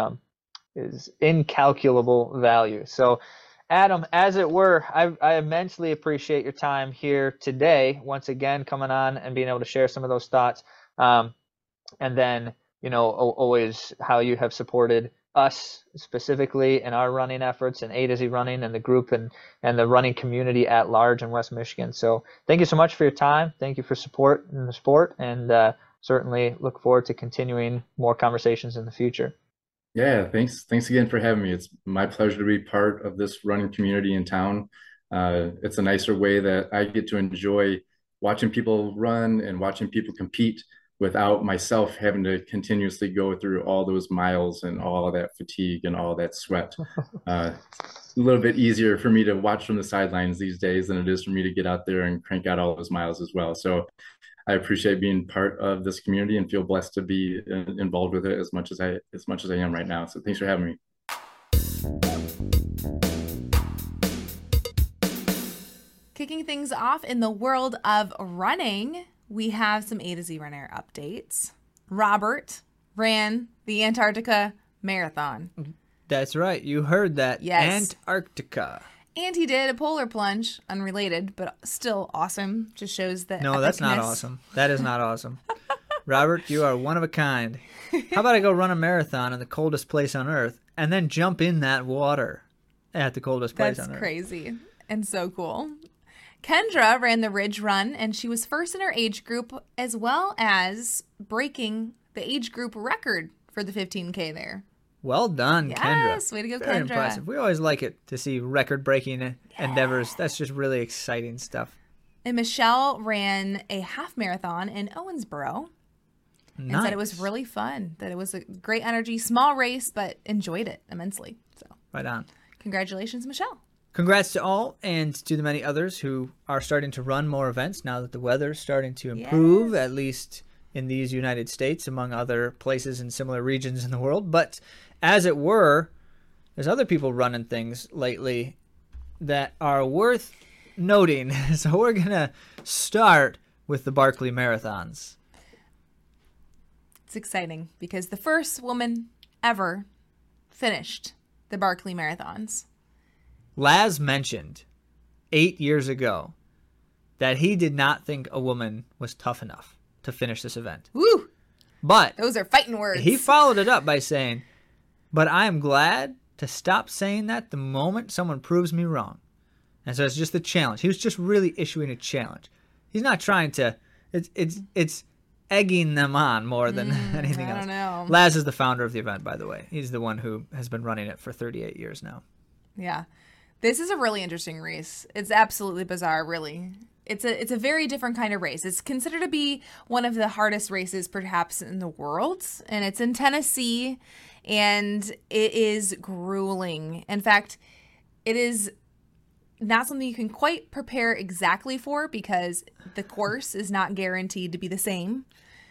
S1: incalculable value. So, Adam, as it were, I immensely appreciate your time here today, once again, coming on and being able to share some of those thoughts. And then, always how you have supported us specifically in our running efforts and A to Z Running and the group and the running community at large in West Michigan. So thank you so much for your time. Thank you for support in the sport, and certainly look forward to continuing more conversations in the future.
S3: Yeah, thanks again for having me. It's my pleasure to be part of this running community in town. It's a nicer way that I get to enjoy watching people run and watching people compete without myself having to continuously go through all those miles and all that fatigue and all that sweat. A little bit easier for me to watch from the sidelines these days than it is for me to get out there and crank out all those miles as well. So I appreciate being part of this community and feel blessed to be involved with it as much as I am right now. So thanks for having me.
S2: Kicking things off in the world of running, we have some A to Z Runner updates. Robert ran the Antarctica Marathon.
S1: That's right. You heard that.
S2: Yes.
S1: Antarctica.
S2: And he did a polar plunge, unrelated, but still awesome. Just shows that.
S1: No, that's not awesome. That is not awesome. Robert, you are one of a kind. How about I go run a marathon in the coldest place on Earth and then jump in that water at the coldest place on Earth?
S2: That's crazy and so cool. Kendra ran the Ridge Run, and she was first in her age group, as well as breaking the age group record for the 15K there.
S1: Well done, Kendra.
S2: Yes, way to go,
S1: Very
S2: Kendra.
S1: impressive. We always like it to see record-breaking endeavors. That's just really exciting stuff.
S2: And Michelle ran a half marathon in Owensboro.
S1: Nice.
S2: And said it was really fun, that it was a great energy, small race, but enjoyed it immensely. So,
S1: right on.
S2: Congratulations, Michelle.
S1: Congrats to all and to the many others who are starting to run more events now that the weather's starting to improve, at least in these United States, among other places in similar regions in the world. But as it were, there's other people running things lately that are worth noting. So we're going to start with the Barkley Marathons.
S2: It's exciting because the first woman ever finished the Barkley Marathons.
S1: Laz mentioned 8 years ago that he did not think a woman was tough enough to finish this event.
S2: Woo!
S1: But
S2: those are fighting words.
S1: He followed it up by saying, but I am glad to stop saying that the moment someone proves me wrong. And so it's just the challenge. He was just really issuing a challenge. He's not trying to, it's egging them on more than anything else.
S2: I don't know.
S1: Laz is the founder of the event, by the way. He's the one who has been running it for 38 years now.
S2: Yeah. This is a really interesting race. It's absolutely bizarre, really. It's a very different kind of race. It's considered to be one of the hardest races perhaps in the world, and it's in Tennessee, and it is grueling. In fact, it is not something you can quite prepare exactly for because the course is not guaranteed to be the same.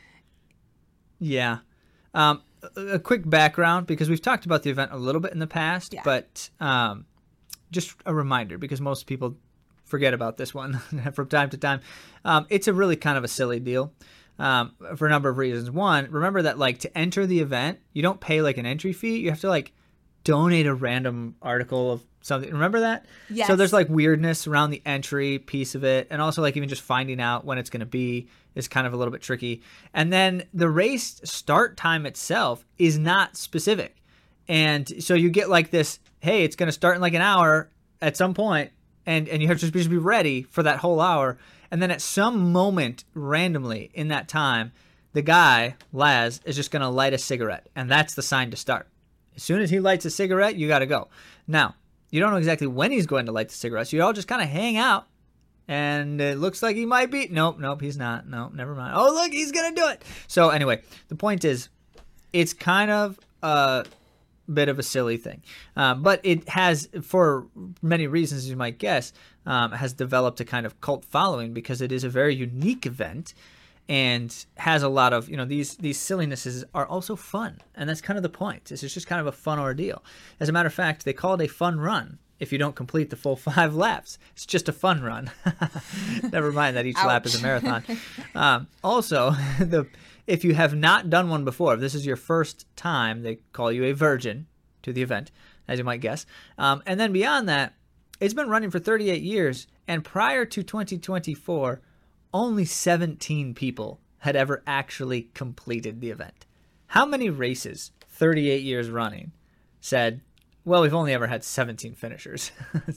S1: Yeah. A quick background, because we've talked about the event a little bit in the past, but just a reminder, because most people forget about this one from time to time. It's a really kind of a silly deal for a number of reasons. One, remember that like to enter the event, you don't pay like an entry fee. You have to like donate a random article of something. Remember that?
S2: Yes.
S1: So there's like weirdness around the entry piece of it. And also like even just finding out when it's going to be is kind of a little bit tricky. And then the race start time itself is not specific. And so you get like this, hey, it's going to start in like an hour at some point, and you have to just be ready for that whole hour. And then at some moment, randomly in that time, the guy, Laz, is just going to light a cigarette, and that's the sign to start. As soon as he lights a cigarette, you got to go. Now, you don't know exactly when he's going to light the cigarette, so you all just kind of hang out And it looks like he might be. Nope, he's not. Nope, never mind. Oh, look, he's going to do it. So anyway, the point is, it's kind of a bit of a silly thing. But it has, for many reasons, as you might guess, has developed a kind of cult following because it is a very unique event and has a lot of, these sillinesses are also fun. And that's kind of the point. It's just kind of a fun ordeal. As a matter of fact, they call it a fun run if you don't complete the full 5 laps. It's just a fun run. Never mind that each lap is a marathon. Also, if you have not done one before, if this is your first time, they call you a virgin to the event, as you might guess. And then beyond that, it's been running for 38 years, and prior to 2024, only 17 people had ever actually completed the event. How many races, 38 years running, said, well, we've only ever had 17 finishers?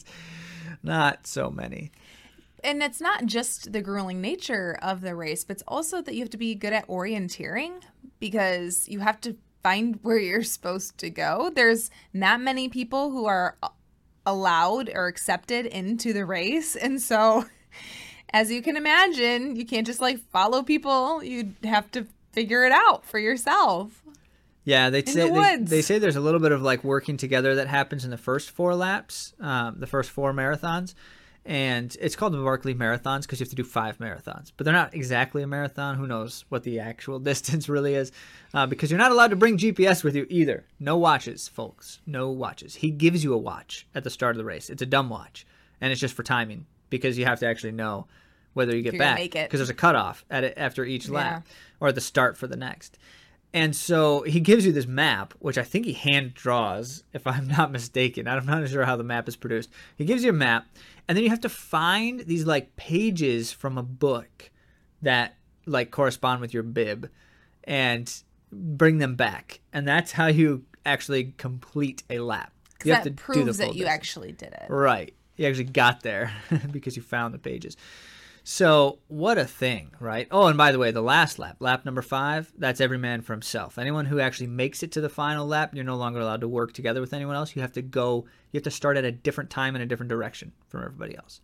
S1: Not so many.
S2: And it's not just the grueling nature of the race, but it's also that you have to be good at orienteering because you have to find where you're supposed to go. There's not many people who are allowed or accepted into the race. And so, as you can imagine, you can't just follow people. You have to figure it out for yourself.
S1: Yeah, they say there's a little bit of working together that happens in the first 4 laps, the first 4 marathons. And it's called the Barkley Marathons because you have to do 5 marathons. But they're not exactly a marathon. Who knows what the actual distance really is? Because you're not allowed to bring GPS with you either. No watches, folks. No watches. He gives you a watch at the start of the race. It's a dumb watch. And it's just for timing because you have to actually know whether you get back. Because there's a cutoff after each lap or at the start for the next. And so he gives you this map, which I think he hand draws, if I'm not mistaken. I'm not sure how the map is produced. He gives you a map, and then you have to find these pages from a book that correspond with your bib and bring them back. And that's how you actually complete a lap.
S2: You have to proves that you actually did it.
S1: Right. You actually got there because you found the pages. So what a thing, right? Oh, and by the way, the last lap, lap number 5, that's every man for himself. Anyone who actually makes it to the final lap, you're no longer allowed to work together with anyone else. You have to start at a different time in a different direction from everybody else.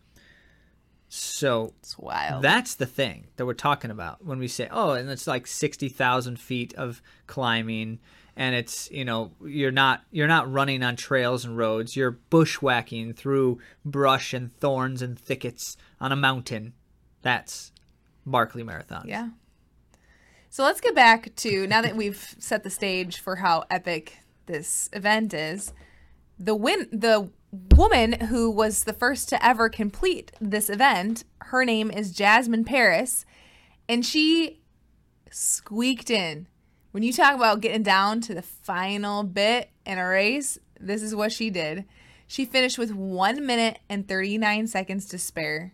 S1: So
S2: it's wild.
S1: That's the thing that we're talking about when we say, oh, and it's 60,000 feet of climbing, and it's, you're not running on trails and roads. You're bushwhacking through brush and thorns and thickets on a mountain. That's Barkley Marathon.
S2: Yeah. So let's get back to, now that we've set the stage for how epic this event is, the woman who was the first to ever complete this event, her name is Jasmine Paris, and she squeaked in. When you talk about getting down to the final bit in a race, this is what she did. She finished with 1 minute and 39 seconds to spare.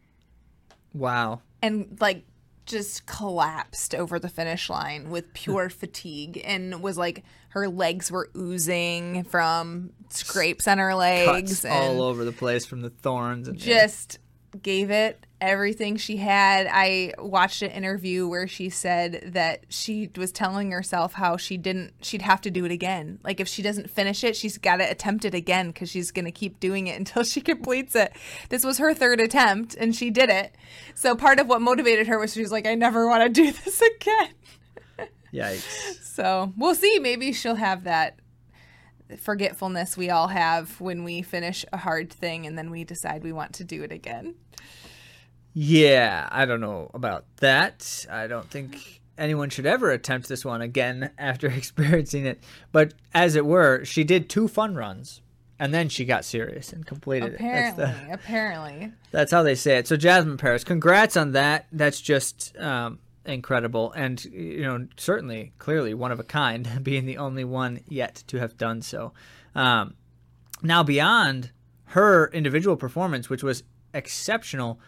S1: Wow.
S2: And just collapsed over the finish line with pure fatigue and was her legs were oozing from scrapes on her legs.
S1: Cuts all over the place from the thorns. And
S2: just gave it everything she had. I watched an interview where she said that she was telling herself how she'd have to do it again. If she doesn't finish it, she's got to attempt it again because she's going to keep doing it until she completes it. This was her 3rd attempt and she did it. So part of what motivated her was she was I never want to do this again.
S1: Yikes.
S2: So we'll see. Maybe she'll have that forgetfulness we all have when we finish a hard thing and then we decide we want to do it again.
S1: Yeah, I don't know about that. I don't think anyone should ever attempt this one again after experiencing it. But as it were, she did 2 fun runs, and then she got serious and completed it.
S2: Apparently.
S1: That's how they say it. So Jasmine Paris, congrats on that. That's just incredible. And, certainly, clearly one of a kind, being the only one yet to have done so. Now, beyond her individual performance, which was exceptional,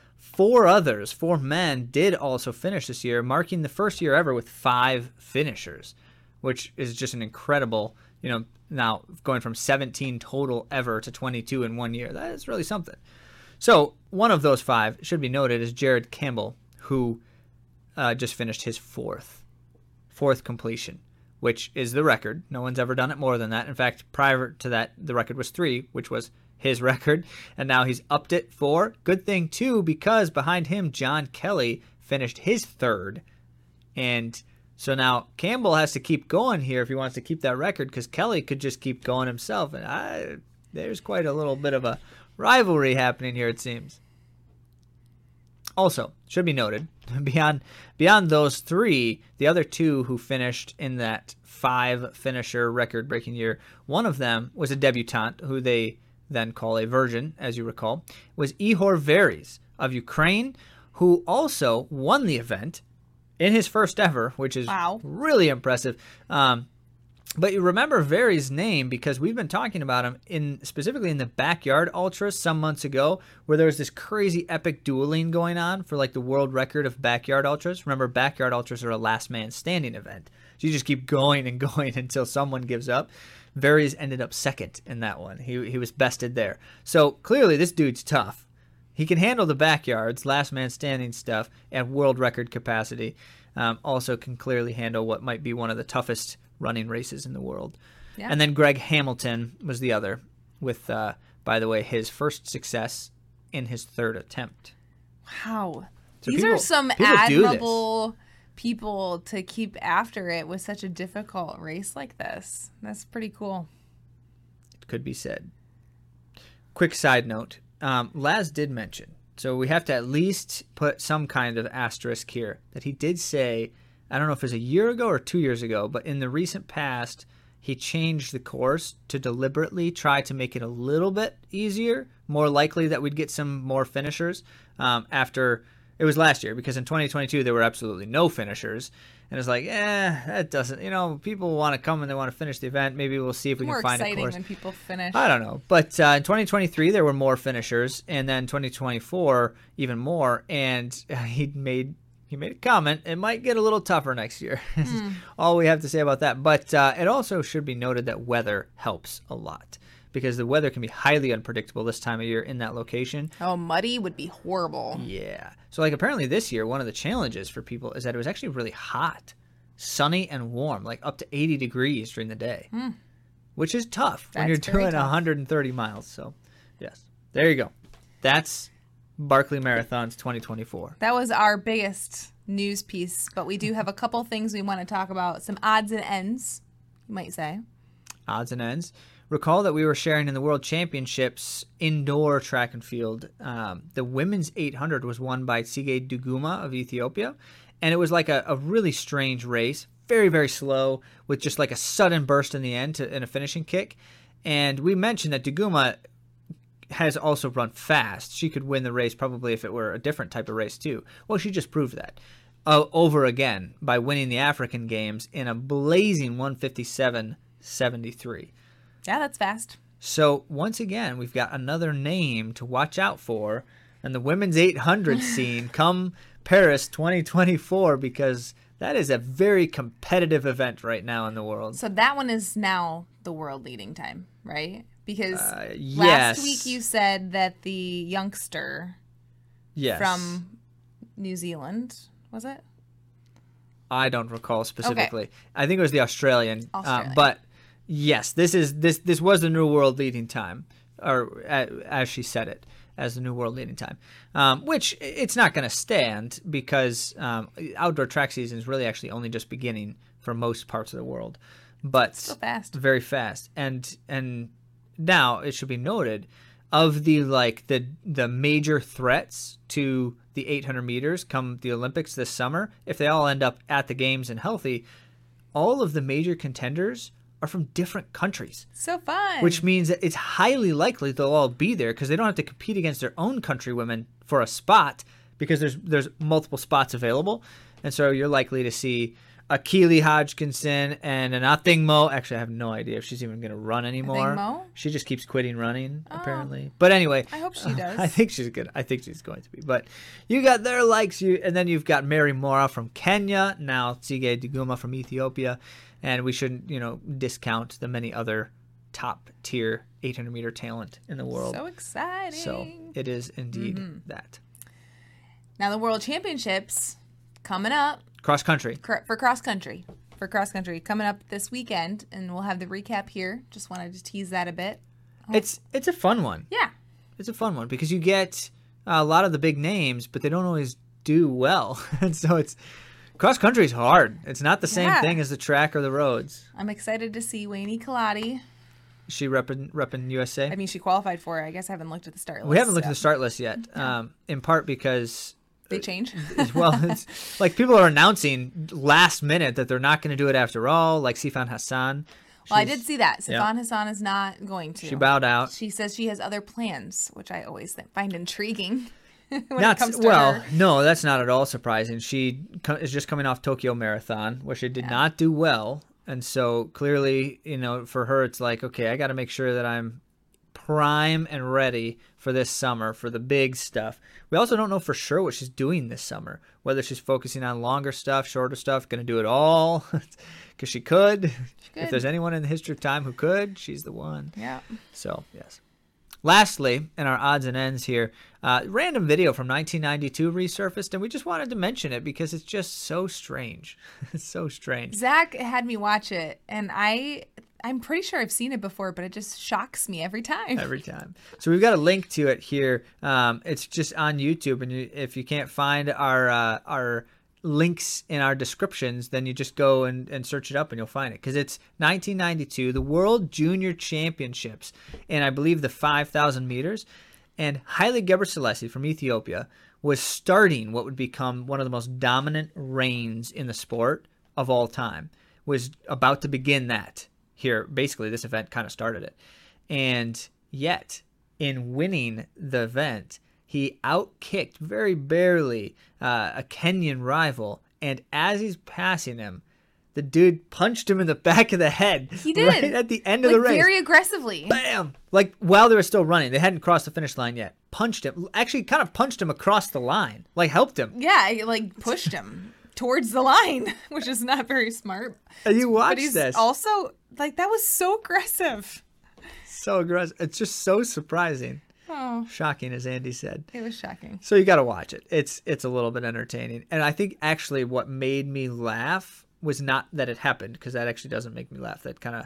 S1: 4 men did also finish this year, marking the first year ever with 5 finishers, which is just an incredible, now going from 17 total ever to 22 in 1 year. That is really something. So one of those 5 should be noted is Jared Campbell, who just finished his fourth completion, which is the record. No one's ever done it more than that. In fact, prior to that, the record was 3, which was his record, and now he's upped it 4. Good thing, too, because behind him, John Kelly finished his 3rd. And so now Campbell has to keep going here if he wants to keep that record, because Kelly could just keep going himself. And there's quite a little bit of a rivalry happening here, it seems. Also, should be noted, beyond those 3, the other 2 who finished in that 5-finisher record-breaking year, one of them was a debutante, who they then call a virgin, as you recall, was Ihor Veres of Ukraine, who also won the event in his first ever, which is really impressive. But you remember Veres' name because we've been talking about him specifically in the Backyard Ultras some months ago, where there was this crazy epic dueling going on for like the world record of Backyard Ultras. Remember, Backyard Ultras are a last man standing event. So you just keep going and going until someone gives up. Veres ended up 2nd in that one. He was bested there. So clearly this dude's tough. He can handle the backyards, last man standing stuff, and world record capacity. Also can clearly handle what might be one of the toughest running races in the world. Yeah. And then Greg Hamilton was the other with, by the way, his first success in his 3rd attempt.
S2: Wow. So these are some admirable people to keep after it with such a difficult race like this. That's pretty cool.
S1: It could be said. Quick side note. Laz did mention, so we have to at least put some kind of asterisk here, that he did say, I don't know if it was a year ago or 2 years ago, but in the recent past, he changed the course to deliberately try to make it a little bit easier, more likely that we'd get some more finishers after, it was last year, because in 2022 there were absolutely no finishers. And it's like, that doesn't, people want to come and they want to finish the event. Maybe we'll see if we can find a course. More
S2: exciting when people finish.
S1: I don't know. But in 2023, there were more finishers. And then 2024, even more. And he made a comment. It might get a little tougher next year. All we have to say about that. But it also should be noted that weather helps a lot, because the weather can be highly unpredictable this time of year in that location.
S2: Oh, muddy would be horrible.
S1: Yeah. So like apparently this year, one of the challenges for people is that it was actually really hot, sunny and warm, like up to 80 degrees during the day, which is tough when you're doing 130 miles. So yes, there you go. That's Barkley Marathons 2024.
S2: That was our biggest news piece, but we do have a couple things we want to talk about. Some odds and ends, you might say.
S1: Odds and ends. Recall that we were sharing in the World Championships indoor track and field. The women's 800 was won by Tsige Duguma of Ethiopia, and it was like a really strange race, very, very slow, with just like a sudden burst in the end and a finishing kick. And we mentioned that Duguma has also run fast. She could win the race probably if it were a different type of race too. Well, she just proved that over again by winning the African Games in a blazing 157.73.
S2: Yeah, that's fast.
S1: So once again, we've got another name to watch out for in the women's 800 scene come Paris 2024, because that is a very competitive event right now in the world.
S2: So that one is now the world leading time, right? Because
S1: yes.
S2: Last week you said that the youngster from New Zealand, was it?
S1: I don't recall specifically. Okay. I think it was the Australian.
S2: Australian.
S1: But yes, this was the new world leading time, or as she said it, as the new world leading time, which it's not going to stand, because outdoor track season is really actually only just beginning for most parts of the world. But
S2: so fast,
S1: very fast, and now it should be noted, of the major threats to the 800 meters come the Olympics this summer, if they all end up at the games and healthy, all of the major contenders are from different countries.
S2: So fun.
S1: Which means that it's highly likely they'll all be there, because they don't have to compete against their own country women for a spot, because there's multiple spots available. And so you're likely to see a Keely Hodgkinson and an Athingmo. Actually, I have no idea if she's even going to run anymore.
S2: Athingmo?
S1: She just keeps quitting running, apparently. But anyway.
S2: I hope she does.
S1: I think she's good. I think she's going to be. But you got their likes. And then you've got Mary Mora from Kenya. Now Tsige Duguma from Ethiopia. And we shouldn't, discount the many other top-tier 800-meter talent in the world.
S2: So exciting.
S1: So it is indeed that.
S2: Now the World Championships coming up.
S1: Cross country.
S2: For cross country. Coming up this weekend, and we'll have the recap here. Just wanted to tease that a bit
S1: It's a fun one.
S2: Yeah.
S1: It's a fun one because you get a lot of the big names, but they don't always do well. And so it's cross country is hard. It's not the same thing as the track or the roads.
S2: I'm excited to see Wayne Kaladi.
S1: She repping USA.
S2: I mean, she qualified for it. I guess I haven't looked at the start list.
S1: We haven't looked at the start list yet, in part because
S2: they change.
S1: Well, it's like people are announcing last minute that they're not going to do it after all, like Sifan Hassan.
S2: Well, I did see that. Sifan Hassan is not going to.
S1: She bowed out.
S2: She says she has other plans, which I always find intriguing. When it comes to her.
S1: No, that's not at all surprising. She is just coming off Tokyo Marathon, where she did not do well. And so clearly, for her, it's like, okay, I got to make sure that I'm prime and ready for this summer, for the big stuff. We also don't know for sure what she's doing this summer, whether she's focusing on longer stuff, shorter stuff, going to do it all, because she could. If there's anyone in the history of time who could, she's the one.
S2: Yeah.
S1: So, yes. Lastly, in our odds and ends here, random video from 1992 resurfaced, and we just wanted to mention it because it's just so strange. It's so strange.
S2: Zach had me watch it, and I'm pretty sure I've seen it before, but it just shocks me every time.
S1: Every time. So we've got a link to it here. It's just on YouTube, and if you can't find our links in our descriptions, then you just go and search it up and you'll find it, because it's 1992, the World Junior Championships, and I believe the 5,000 meters, and Haile Gebrselassie from Ethiopia was starting what would become one of the most dominant reigns in the sport of all time, was about to begin that here. Basically, this event kind of started it, and yet in winning the event, he outkicked very barely a Kenyan rival, and as he's passing him, the dude punched him in the back of the head.
S2: He did.
S1: Right at the end of the race.
S2: Very aggressively.
S1: Bam! Like, while they were still running. They hadn't crossed the finish line yet. Punched him. Actually, kind of punched him across the line. Like, helped him.
S2: Yeah, pushed him towards the line, which is not very smart.
S1: And you watch
S2: this.
S1: this.
S2: Also, that was so aggressive.
S1: So aggressive. It's just so surprising.
S2: Oh.
S1: Shocking, as Andy said.
S2: It was shocking.
S1: So you got to watch it. It's a little bit entertaining. And I think actually what made me laugh was not that it happened, because that actually doesn't make me laugh. That kind of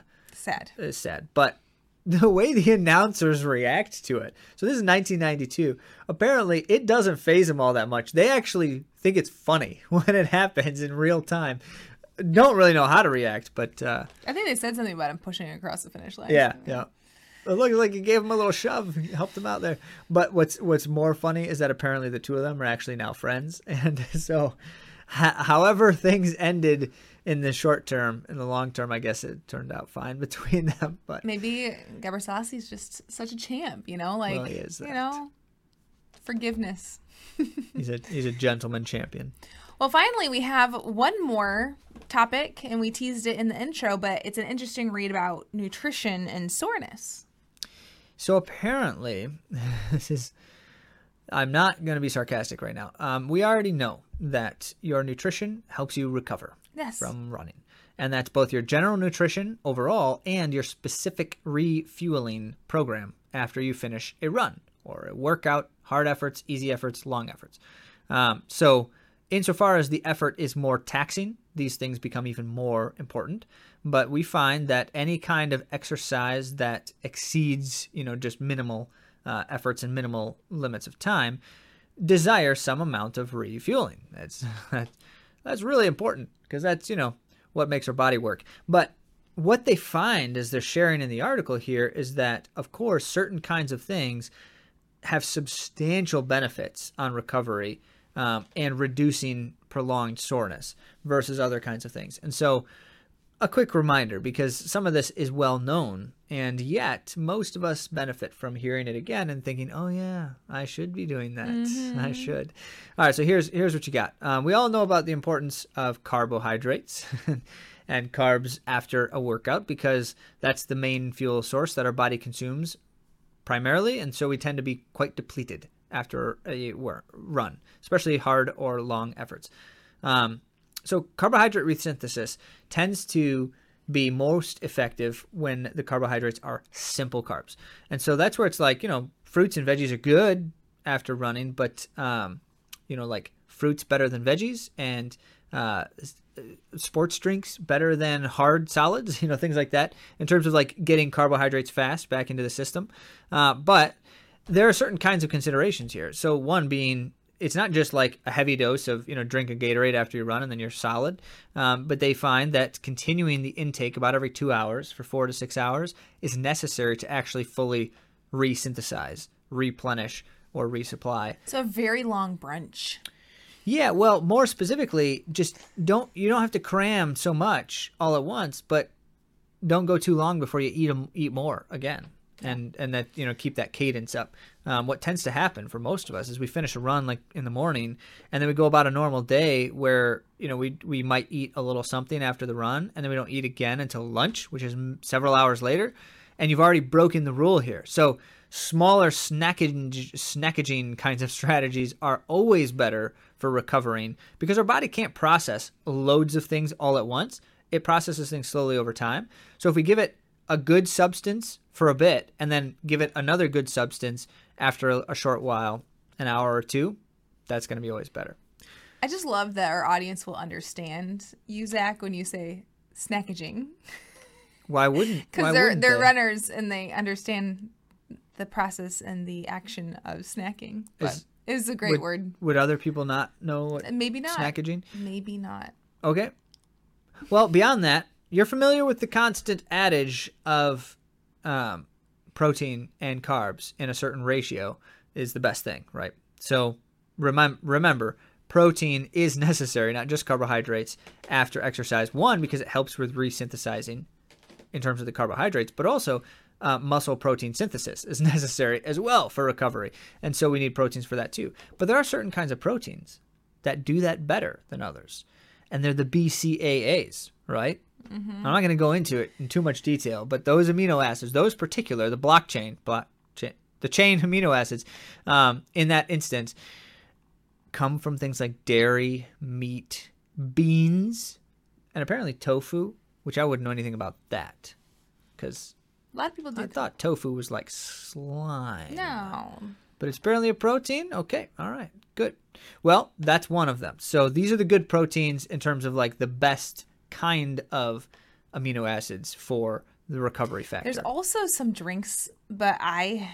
S1: is sad. But the way the announcers react to it. So this is 1992. Apparently, it doesn't faze them all that much. They actually think it's funny when it happens in real time. Don't really know how to react, but
S2: I think they said something about him pushing across the finish line.
S1: Yeah. It looked like he gave him a little shove, helped him out there. But what's more funny is that apparently the two of them are actually now friends. And so however things ended in the short term, in the long term, I guess it turned out fine between them. But
S2: maybe Gebrselassie just such a champ,
S1: well, he is that.
S2: Forgiveness.
S1: He's a gentleman champion.
S2: Well, finally, we have one more topic, and we teased it in the intro, but it's an interesting read about nutrition and soreness.
S1: So apparently, I'm not going to be sarcastic right now. We already know that your nutrition helps you recover from running. And that's both your general nutrition overall and your specific refueling program after you finish a run or a workout, hard efforts, easy efforts, long efforts. So insofar as the effort is more taxing, these things become even more important. But we find that any kind of exercise that exceeds, just minimal efforts and minimal limits of time desire some amount of refueling. That's really important, because that's, what makes our body work. But what they find, as they're sharing in the article here, is that, of course, certain kinds of things have substantial benefits on recovery and reducing prolonged soreness versus other kinds of things. And so a quick reminder, because some of this is well known, and yet most of us benefit from hearing it again and thinking, oh yeah, I should be doing that. I should. All right, so here's what you got. We all know about the importance of carbohydrates and carbs after a workout, because that's the main fuel source that our body consumes primarily, and so we tend to be quite depleted after a run, especially hard or long efforts. So carbohydrate resynthesis tends to be most effective when the carbohydrates are simple carbs. And so that's where it's like, fruits and veggies are good after running, but, like fruits better than veggies, and sports drinks better than hard solids, things like that, in terms of like getting carbohydrates fast back into the system. But there are certain kinds of considerations here. So one being, it's not just like a heavy dose of, drink a Gatorade after you run and then you're solid. But they find that continuing the intake about every 2 hours for 4 to 6 hours is necessary to actually fully resynthesize, replenish, or resupply.
S2: So a very long brunch.
S1: Yeah, well, more specifically, just you don't have to cram so much all at once, but don't go too long before you eat more again. And that, keep that cadence up. What tends to happen for most of us is we finish a run like in the morning, and then we go about a normal day where, we might eat a little something after the run, and then we don't eat again until lunch, which is several hours later. And you've already broken the rule here. So smaller snackaging kinds of strategies are always better for recovering, because our body can't process loads of things all at once. It processes things slowly over time. So if we give it a good substance for a bit and then give it another good substance after a short while, an hour or two, that's going to be always better.
S2: I just love that our audience will understand you, Zach, when you say snackaging.
S1: Why wouldn't?
S2: Because they're runners and they understand the process and the action of snacking. But it's a great word.
S1: Would other people not know what
S2: Maybe not.
S1: Snackaging?
S2: Maybe not.
S1: Okay. Well, beyond that, you're familiar with the constant adage of protein and carbs in a certain ratio is the best thing, right? So remember, protein is necessary, not just carbohydrates, after exercise. One, because it helps with resynthesizing in terms of the carbohydrates, but also muscle protein synthesis is necessary as well for recovery. And so we need proteins for that too. But there are certain kinds of proteins that do that better than others. And they're the BCAAs, right? Mm-hmm. I'm not going to go into it in too much detail, but those amino acids, those particular, the the chain amino acids in that instance come from things like dairy, meat, beans, and apparently tofu, which I wouldn't know anything about that, because
S2: a lot of people do.
S1: I thought tofu was like slime.
S2: No.
S1: But it's apparently a protein? Okay, all right, good. Well, that's one of them. So these are the good proteins in terms of like the best kind of amino acids for the recovery factor.
S2: There's also some drinks, but I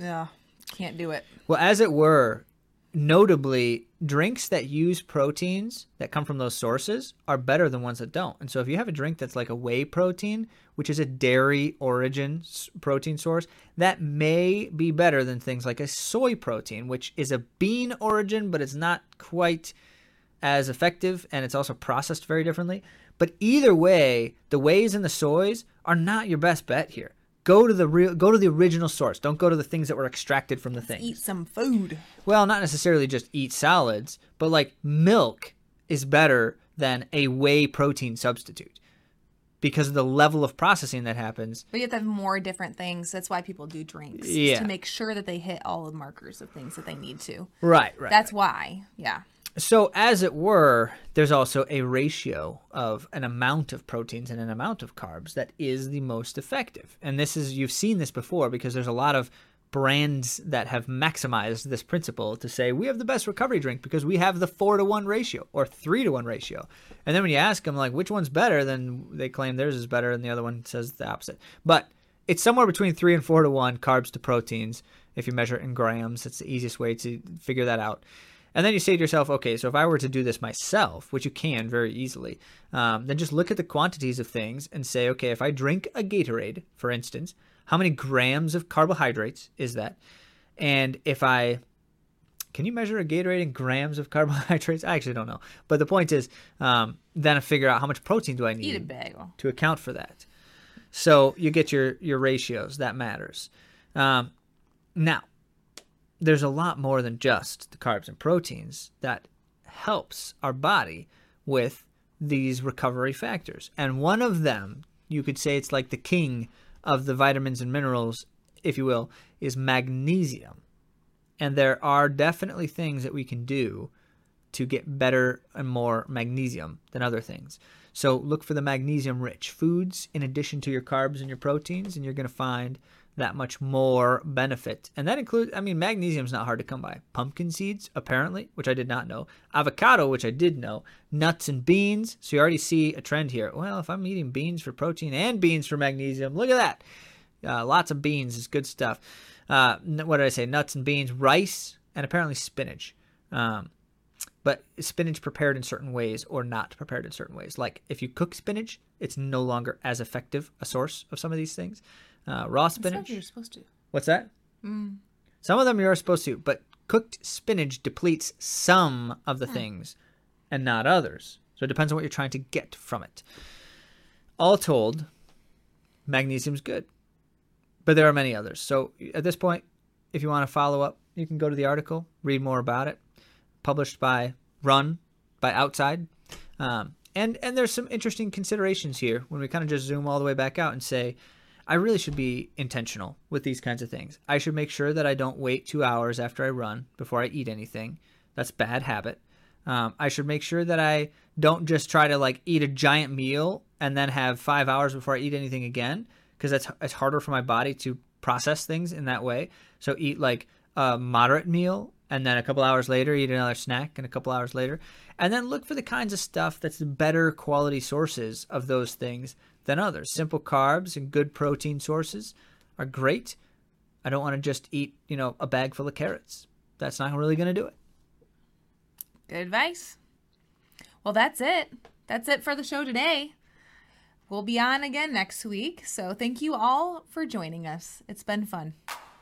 S2: can't do it.
S1: Well, as it were, notably, drinks that use proteins that come from those sources are better than ones that don't. And so if you have a drink that's like a whey protein, which is a dairy origin protein source, that may be better than things like a soy protein, which is a bean origin, but it's not quite as effective, and it's also processed very differently. But either way, the wheys and the soys are not your best bet here. Go to the original source. Don't go to the things that were extracted from the thing.
S2: Eat some food.
S1: Well, not necessarily just eat salads, but like milk is better than a whey protein substitute because of the level of processing that happens.
S2: But you have to have more different things. That's why people do drinks.
S1: Yeah.
S2: To make sure that they hit all the markers of things that they need to.
S1: Right.
S2: That's why. Yeah.
S1: So as it were, there's also a ratio of an amount of proteins and an amount of carbs that is the most effective. And you've seen this before because there's a lot of brands that have maximized this principle to say we have the best recovery drink because we have the 4-to-1 ratio or 3-to-1 ratio. And then when you ask them like which one's better, then they claim theirs is better and the other one says the opposite. But it's somewhere between 3 and 4-to-1 carbs to proteins. If you measure it in grams, it's the easiest way to figure that out. And then you say to yourself, okay, so if I were to do this myself, which you can very easily, then just look at the quantities of things and say, okay, if I drink a Gatorade, for instance, how many grams of carbohydrates is that? And can you measure a Gatorade in grams of carbohydrates? I actually don't know. But the point is, then I figure out how much protein do I need
S2: Eat a bagel
S1: to account for that. So you get your ratios. That matters. Now, there's a lot more than just the carbs and proteins that helps our body with these recovery factors. And one of them, you could say it's like the king of the vitamins and minerals, if you will, is magnesium. And there are definitely things that we can do to get better and more magnesium than other things. So look for the magnesium-rich foods in addition to your carbs and your proteins, and you're going to find that much more benefit. And that includes, I mean, magnesium's not hard to come by. Pumpkin seeds, apparently, which I did not know. Avocado, which I did know. Nuts and beans. So you already see a trend here. Well, if I'm eating beans for protein and beans for magnesium, look at that. Lots of beans is good stuff. What did I say? Nuts and beans, rice, and apparently spinach. But spinach prepared in certain ways or not prepared in certain ways. Like if you cook spinach, it's no longer as effective a source of some of these things. Raw spinach.
S2: You're supposed to.
S1: What's that? Some of them you're supposed to, but cooked spinach depletes some of the things and not others. So it depends on what you're trying to get from it. All told, magnesium's good, but there are many others. So at this point, if you want to follow up, you can go to the article, read more about it. Published by Outside. And there's some interesting considerations here when we kind of just zoom all the way back out and say, I really should be intentional with these kinds of things. I should make sure that I don't wait 2 hours after I run before I eat anything. That's a bad habit. I should make sure that I don't just try to like eat a giant meal and then have 5 hours before I eat anything again, because it's harder for my body to process things in that way. So eat like a moderate meal, and then a couple hours later, eat another snack, and a couple hours later. And then look for the kinds of stuff that's the better quality sources of those things than others. Simple carbs and good protein sources are great. I don't want to just eat, a bag full of carrots. That's not really going to do it.
S2: Good advice. Well, that's it. That's it for the show today. We'll be on again next week. So thank you all for joining us. It's been fun.